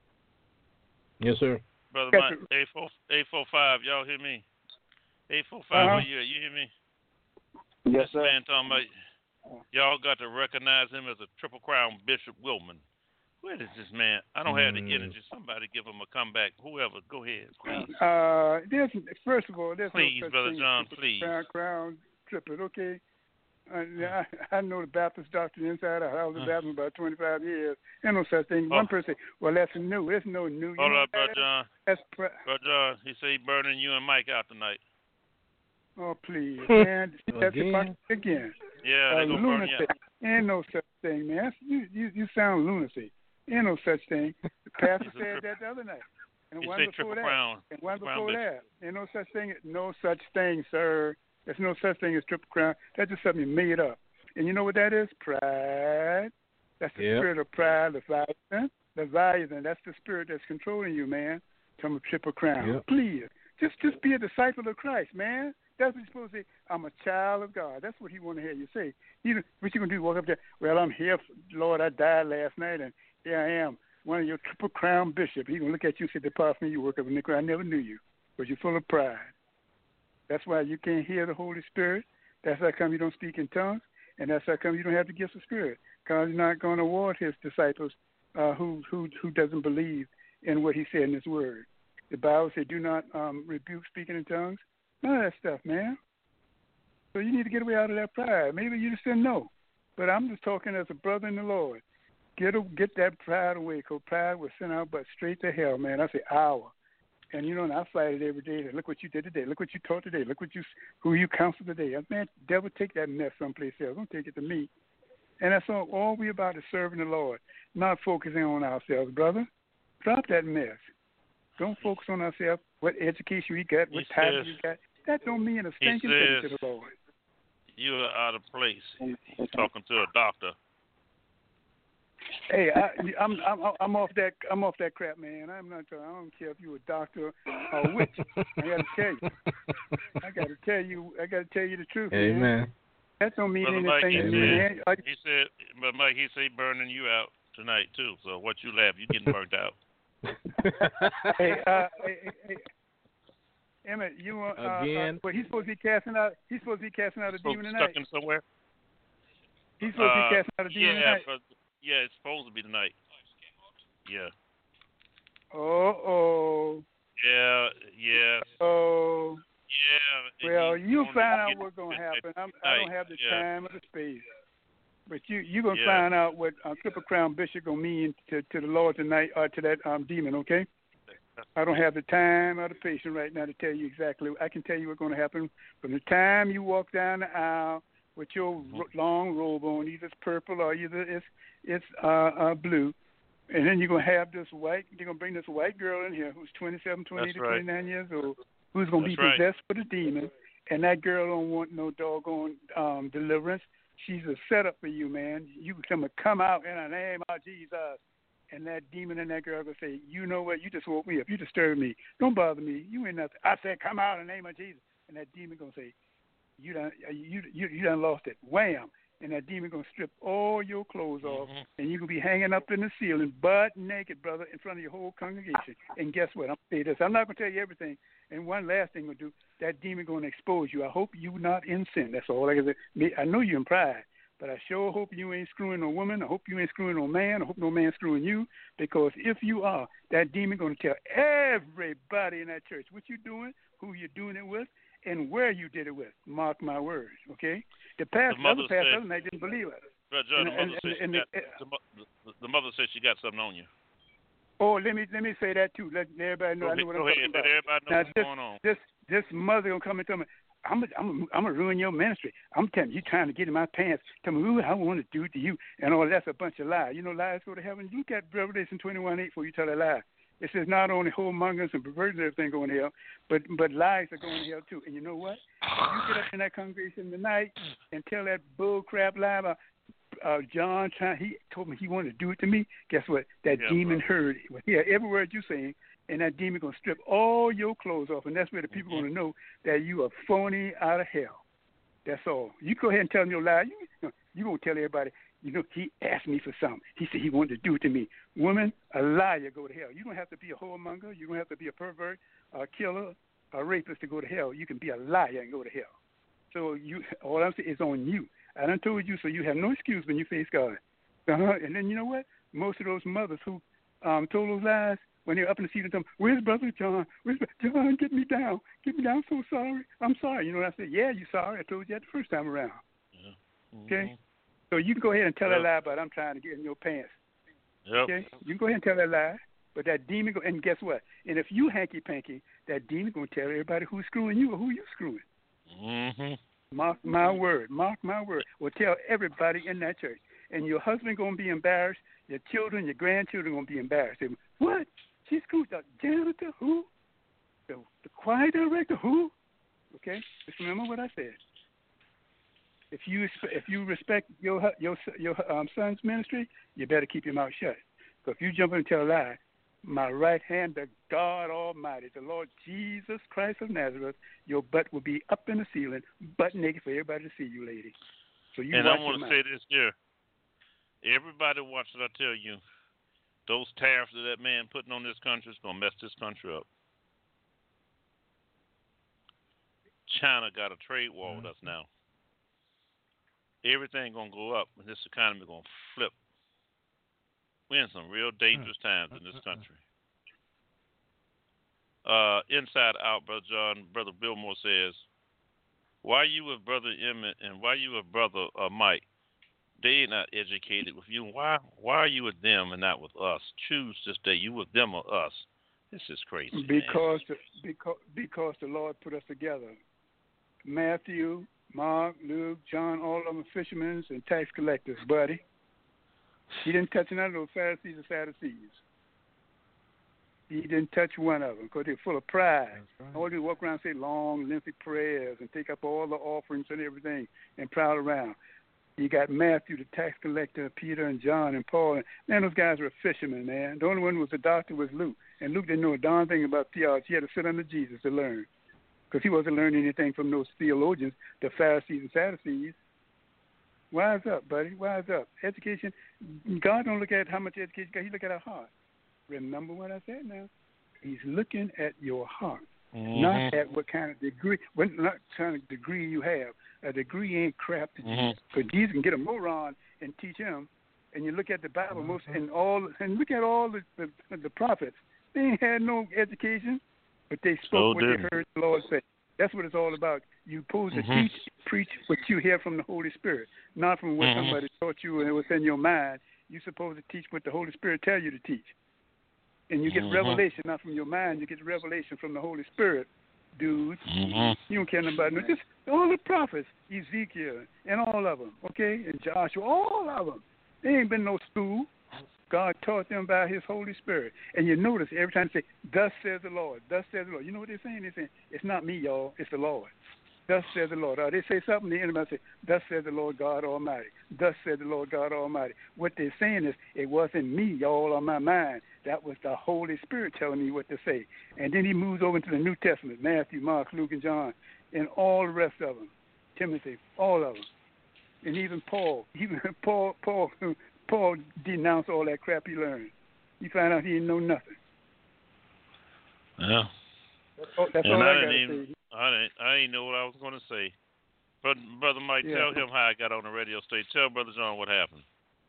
Yes, sir. Brother Yes, Mike, sir. eight four eight four five. Y'all hear me? Eight four five. Uh-huh. Where you at? You hear me? Yes, This sir. man talking about y'all got to recognize him as a Triple Crown Bishop Wilman. Where is this man? I don't have the Mm. energy. Somebody give him a comeback. Whoever, go ahead. Please, Uh, there's, first of all, there's please no such Brother thing John, as please. crown, crown triplet, okay? Uh, I, I know the Baptist doctrine inside out. I was a Uh. Baptist about twenty-five years. There's no such thing. Oh. One person, well, that's new. There's no new. You Hold know up, what Brother that is? John. That's pra- Brother John, he say he burning you and Mike out tonight. oh, please, man. That's Again? hypocrisy again. Yeah, Uh, they gonna burn you lunacy. out. Ain't no such thing, man. That's, you, you, you sound lunacy. Ain't no such thing. The pastor He's a said tri- that the other night. And He one say before Triple that. Crown. And one Crown before Bishop. that. Ain't no such thing. No such thing, sir. There's no such thing as triple crown. That's just something you made up. And you know what that is? Pride. That's the Yep. spirit of pride, Leviathan. Leviathan. That's the spirit that's controlling you, man. From a triple crown. Yep. Please. Just just be a disciple of Christ, man. That's what you're supposed to say. I'm a child of God. That's what he want to hear you say. You know, what you going to do? Walk up there, well, I'm here, Lord, I died last night, and here I am, one of your triple crown bishop. He going to look at you and say, depart from me, you work of iniquity. I never knew you, because you're full of pride. That's why you can't hear the Holy Spirit. That's how come you don't speak in tongues, and that's how come you don't have the gifts of Spirit, because he's not going to award his disciples uh, who, who, who doesn't believe in what he said in his word. The Bible said, do not um, rebuke speaking in tongues. None of that stuff, man. So you need to get away out of that pride. Maybe you just didn't know. But I'm just talking as a brother in the Lord. Get a, get that pride away, because pride will send our butt straight to hell, man. I say hour. And you know, and I fight it every day. Look what you did today. Look what you taught today. Look what you who you counseled today. Man, devil, take that mess someplace else. Don't take it to me. And that's all. All we about is serving the Lord, not focusing on ourselves, brother. Drop that mess. Don't focus on ourselves. What education we got, what title we got. That don't mean a stinking thing to the Lord. You are out of place. He's talking to a doctor. Hey, I, I'm I'm I'm off that I'm off that crap, man. I'm not. I don't care if you're a doctor or a witch. I got to tell you. I got to tell you. I got to tell you the truth. Amen. Man. That don't mean Brother anything Mike, to he me, said, man. he said, but Mike, he said burning you out tonight too. So what you laugh, you getting burnt out. hey, uh, hey, hey, hey, Emmett, you uh, again? Uh, but he's supposed to be casting out. He's supposed to be casting out a Supposed demon to be tonight. stuck in somewhere. He's supposed to Uh, be casting out a demon yeah, tonight. but, yeah, it's supposed to be tonight. Yeah. Oh, oh. Yeah, yeah. Oh. Yeah. Well, he's you'll gonna find out get what's going to it happen. I'm, tonight. I don't have the Yeah. time or the space. But you, you're going to Yeah. find out what uh, Triple Crown Bishop going to mean to, to the Lord tonight, or to that um, demon, okay? I don't have the time or the patience right now to tell you exactly. I can tell you what's going to happen from the time you walk down the aisle with your Mm-hmm. ro- long robe on, either it's purple or either it's it's uh, uh, blue, and then you're going to have this white. You're going to bring this white girl in here who's twenty-seven, twenty-eight, That's right. twenty-nine years old, who's going to be That's right. possessed with a demon, and that girl don't want no doggone um, deliverance. She's a setup for you, man. You can come out in the name of Jesus. And that demon and that girl will say, you know what, you just woke me up. You disturbed me. Don't bother me. You ain't nothing. I said, come out in the name of Jesus. And that demon going to say, you done, you, you, you done lost it. Wham. And that demon going to strip all your clothes off. Mm-hmm. And you going to be hanging up in the ceiling, butt naked, brother, in front of your whole congregation. And guess what? I'm going to say this. I'm not going to tell you everything. And one last thing I'm going to do, that demon going to expose you. I hope you not in sin. That's all I can say. I know you in pride. But I sure hope you ain't screwing no woman. I hope you ain't screwing no man. I hope no man screwing you. Because if you are, that demon going to tell everybody in that church what you doing, who you're doing it with, and where you did it with. Mark my words, okay? The pastor, The mother other pastor, said- other night didn't believe it. But John, And- the mother and- said she and- got, and- the, mo- the, the mother said she got something on you. Oh, let me let me say that too. Let everybody know Go I ahead, know what go I'm ahead. talking about. Let everybody know Now, what's this, going on. This this mother gonna come and tell me, I'm gonna I'm I'm gonna ruin your ministry. I'm telling you, you trying to get in my pants. Tell me, ooh, I want to do to you, and all that's a bunch of lies. You know, lies go to heaven. Look at Revelation twenty-one eight before you tell a lie. It says not only whoremongers and perversions and everything going to hell, but but lies are going to hell too. And you know what? If you get up in that congregation tonight and tell that bull crap lie about uh, John, trying, he told me he wanted to do it to me. Guess what? That Yeah, demon brother. heard it. Well, yeah, every word you're saying, and that demon going to strip all your clothes off, and that's where the people Mm-hmm. going to know that you are phony out of hell. That's all. You go ahead and tell them your lie. You, you going to tell everybody, you know, he asked me for something. He said he wanted to do it to me. Woman, a liar, go to hell. You don't have to be a whoremonger. You don't have to be a pervert, a killer, a rapist to go to hell. You can be a liar and go to hell. So you, all I'm saying is on you. I done told you, so you have no excuse when you face God. Uh-huh. And then you know what? Most of those mothers who um, told those lies, when they're up in the seat and tell them, where's Brother John? Where's John? Get me down. Get me down. I'm so sorry. I'm sorry. You know what I said? Yeah, you're sorry. I told you that the first time around. Yeah. Mm-hmm. Okay? So you can go ahead and tell Yep. that lie about I'm trying to get in your pants. Yep. Okay? You can go ahead and tell that lie. But that demon, go, and guess what? And if you hanky-panky, that demon going to tell everybody who's screwing you or who you screwing. Mm-hmm. Mark my word. Mark my word. Will tell everybody in that church. And your husband going to be embarrassed. Your children, your grandchildren going to be embarrassed. Say, what? She screwed the janitor? Who? The, the choir director? Who? Okay? Just remember what I said. If you if you respect your hu- your your um, son's ministry, you better keep your mouth shut. So if you jump in and tell a lie, my right hand, the God Almighty, the Lord Jesus Christ of Nazareth, your butt will be up in the ceiling, butt naked for everybody to see you, lady. So you And I watch want your to mouth. say this here. Everybody watch what I tell you. Those tariffs that that man putting on this country is going to mess this country up. China got a trade war with us now. Everything going to go up, and this economy going to flip. We're in some real dangerous times in this country. Uh, inside out, Brother John, Brother Billmore says, why you with Brother Emmett and why you with Brother uh, Mike? They not educated with you. Why why are you with them and not with us? Choose this day. You with them or us. This is crazy. Because the, because because the Lord put us together. Matthew, Mark, Luke, John, all of them are fishermen and tax collectors, buddy. He didn't touch none of those Pharisees or Sadducees. He didn't touch one of them because they're full of pride. Right. All they walk around and say long, lengthy prayers and take up all the offerings and everything and prowl around. You got Matthew, the tax collector, Peter and John and Paul. And, man, those guys were fishermen, man. The only one who was a doctor was Luke. And Luke didn't know a darn thing about theology. He had to sit under Jesus to learn because he wasn't learning anything from those theologians, the Pharisees and Sadducees. Wise up, buddy. Wise up. Education, God don't look at how much education you got. He look at our heart. Remember what I said now? He's looking at your heart, mm-hmm. not at what kind of degree, what not kind of degree you have. A degree ain't crap to mm-hmm. Jesus. Because Jesus can get a moron and teach him. And you look at the Bible, mm-hmm. most and all, and look at all the, the the prophets. They ain't had no education, but they spoke so what didn't. They heard the Lord say. That's what it's all about. You're supposed to mm-hmm. teach, preach what you hear from the Holy Spirit, not from what mm-hmm. somebody taught you and it was in your mind. You're supposed to teach what the Holy Spirit tell you to teach. And you get mm-hmm. revelation not from your mind. You get revelation from the Holy Spirit, dude. Mm-hmm. You don't care nothing about it. Just all the prophets, Ezekiel and all of them, okay, and Joshua, all of them. There ain't been no school. God taught them by His Holy Spirit. And you notice every time they say, "Thus says the Lord," "Thus says the Lord." You know what they're saying? They're saying, "It's not me, y'all. It's the Lord." Thus says the Lord. Or they say something, the enemy say, "Thus says the Lord God Almighty." Thus says the Lord God Almighty. What they're saying is, it wasn't me, y'all, on my mind. That was the Holy Spirit telling me what to say. And then he moves over into the New Testament, Matthew, Mark, Luke, and John, and all the rest of them. Timothy, all of them. And even Paul. Even Paul, Paul, Paul denounced all that crap he learned. You find out he didn't know nothing. Yeah. That's all, that's and all I, I, I got to even, say. I didn't, I didn't know what I was going to say. Brother, Brother Mike, yeah. tell him how I got on the radio stage. Tell Brother John what happened.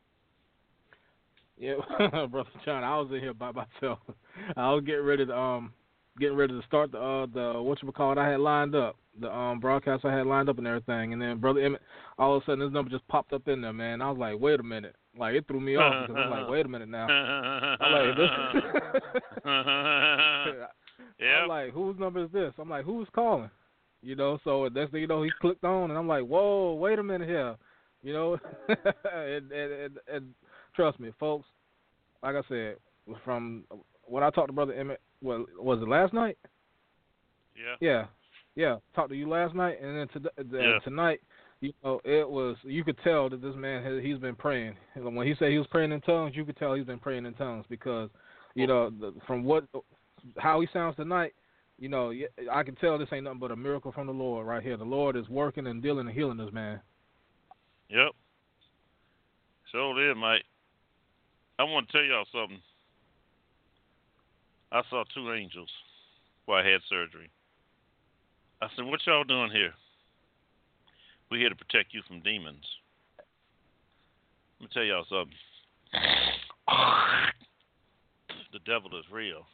Yeah, Brother John, I was in here by myself. I was getting ready to um getting ready to start the uh the whatchamacallit I had lined up, the um broadcast I had lined up and everything, and then Brother Emmett, all of a sudden this number just popped up in there, man. I was like, wait a minute. Like, it threw me off because I'm like, wait a minute now. I'm like, this yep. I'm like, whose number is this? I'm like, who's calling? You know, so next thing you know, he clicked on, and I'm like, whoa, wait a minute here. You know, and, and, and, and trust me, folks, like I said, from when I talked to Brother Emmett, what, was it last night? Yeah. Yeah. Yeah. Talked to you last night, and then to, uh, yeah. tonight, you know, it was, you could tell that this man, has, he's been praying. When he said he was praying in tongues, you could tell he's been praying in tongues because, you know, the, from what, how he sounds tonight, you know, I can tell this ain't nothing but a miracle from the Lord right here. The Lord is working and dealing and healing this man. Yep. Sure is, Mike. I want to tell y'all something. I saw two angels while I had surgery. I said, what y'all doing here? We're here to protect you from demons. Let me tell y'all something. The devil is real.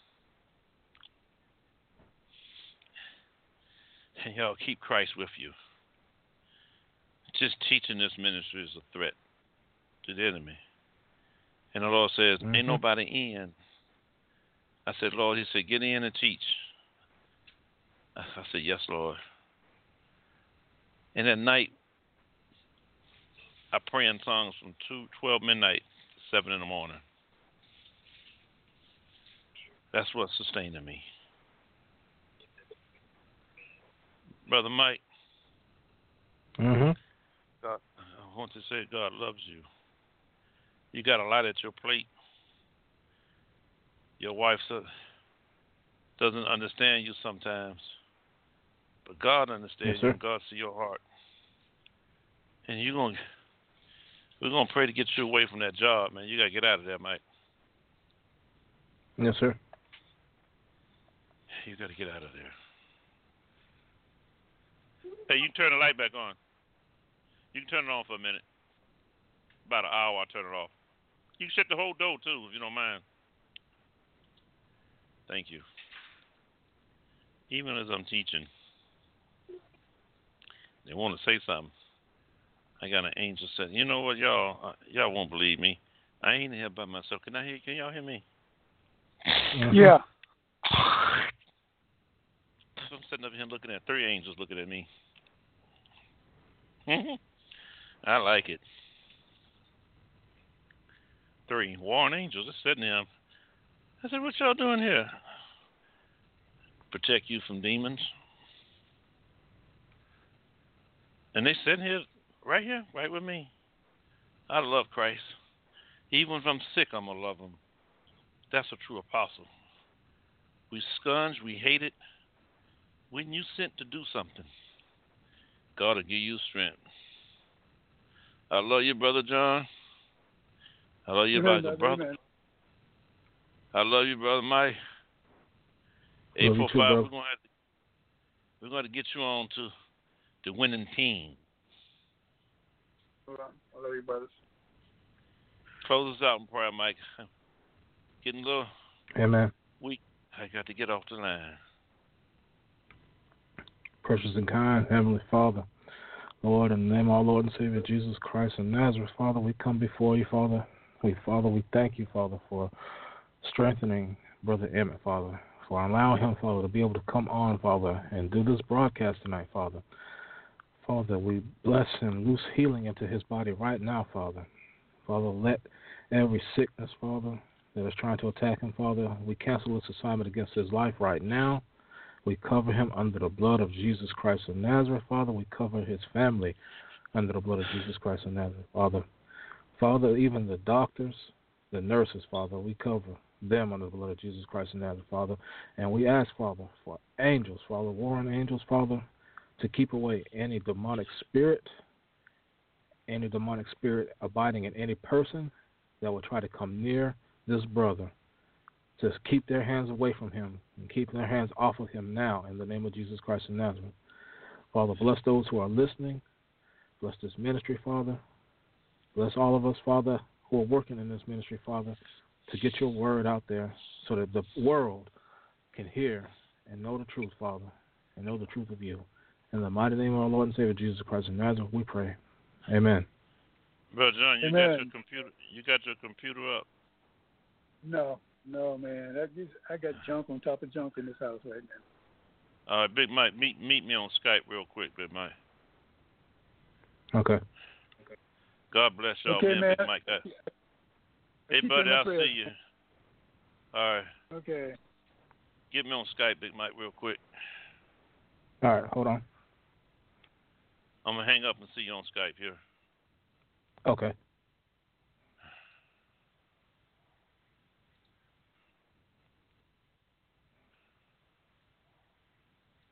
And y'all keep Christ with you. Just teaching this ministry is a threat to the enemy. And the Lord says, mm-hmm. ain't nobody in. I said, Lord, He said, get in and teach. I said, yes, Lord. And at night, I pray in tongues from two, twelve midnight to seven in the morning. That's what's sustaining me. Brother Mike, mm-hmm. God, I want to say God loves you. You got a lot at your plate. Your wife doesn't understand you sometimes, but God understands yes, you. And God sees your heart, and you're gonna we're gonna pray to get you away from that job, man. You gotta get out of there, Mike. Yes, sir. You gotta get out of there. Hey, you can turn the light back on. You can turn it on for a minute. About an hour, I'll turn it off. You can shut the whole door, too, if you don't mind. Thank you. Even as I'm teaching, they want to say something. I got an angel saying, you know what, y'all, uh, y'all won't believe me. I ain't here by myself. Can I hear? Can y'all hear me? Yeah. I'm sitting up here looking at three angels looking at me. I like it. Three warring angels just sitting there. I said, what y'all doing here? Protect you from demons. And they sitting here, right here, right with me. I love Christ. Even if I'm sick, I'm going to love him. That's a true apostle. We scunge, we hate it. When you sent to do something, God will give you strength. I love you, Brother John. I love you, Amen, brother. brother. Amen. I love you, Brother Mike. eight four five, we're going to have to, we're going to get you on to the winning team. Hold on. I love you, brothers. Close us out in prayer, Mike. Getting a little Amen. weak. I got to get off the line. Precious and kind Heavenly Father, Lord, in the name of our Lord and Savior Jesus Christ of Nazareth, Father, we come before you, Father. We, Father, we thank you, Father, for strengthening Brother Emmett, Father, for allowing him, Father, to be able to come on, Father, and do this broadcast tonight, Father. Father, we bless and loose healing into his body right now, Father. Father, let every sickness, Father, that is trying to attack him, Father, we cancel this assignment against his life right now. We cover him under the blood of Jesus Christ of Nazareth, Father. We cover his family under the blood of Jesus Christ of Nazareth, Father. Father, even the doctors, the nurses, Father, we cover them under the blood of Jesus Christ of Nazareth, Father. And we ask, Father, for angels, Father, warring angels, Father, to keep away any demonic spirit, any demonic spirit abiding in any person that will try to come near this brother. Just keep their hands away from him and keep their hands off of him now in the name of Jesus Christ of Nazareth. Father, bless those who are listening. Bless this ministry, Father. Bless all of us, Father, who are working in this ministry, Father, to get your word out there so that the world can hear and know the truth, Father, and know the truth of you. In the mighty name of our Lord and Savior Jesus Christ of Nazareth, we pray. Amen. Brother John, you Amen. got your computer. You got your computer up. No, no, man. I just I got junk on top of junk in this house right now. All right, Big Mike, meet meet me on Skype real quick, Big Mike. Okay. God bless y'all, Okay, man, man. Big Mike. That, hey, keep buddy, in my I'll prayers. see you. All right. Okay. Get me on Skype, Big Mike, real quick. All right, hold on. I'm going to hang up and see you on Skype here. Okay.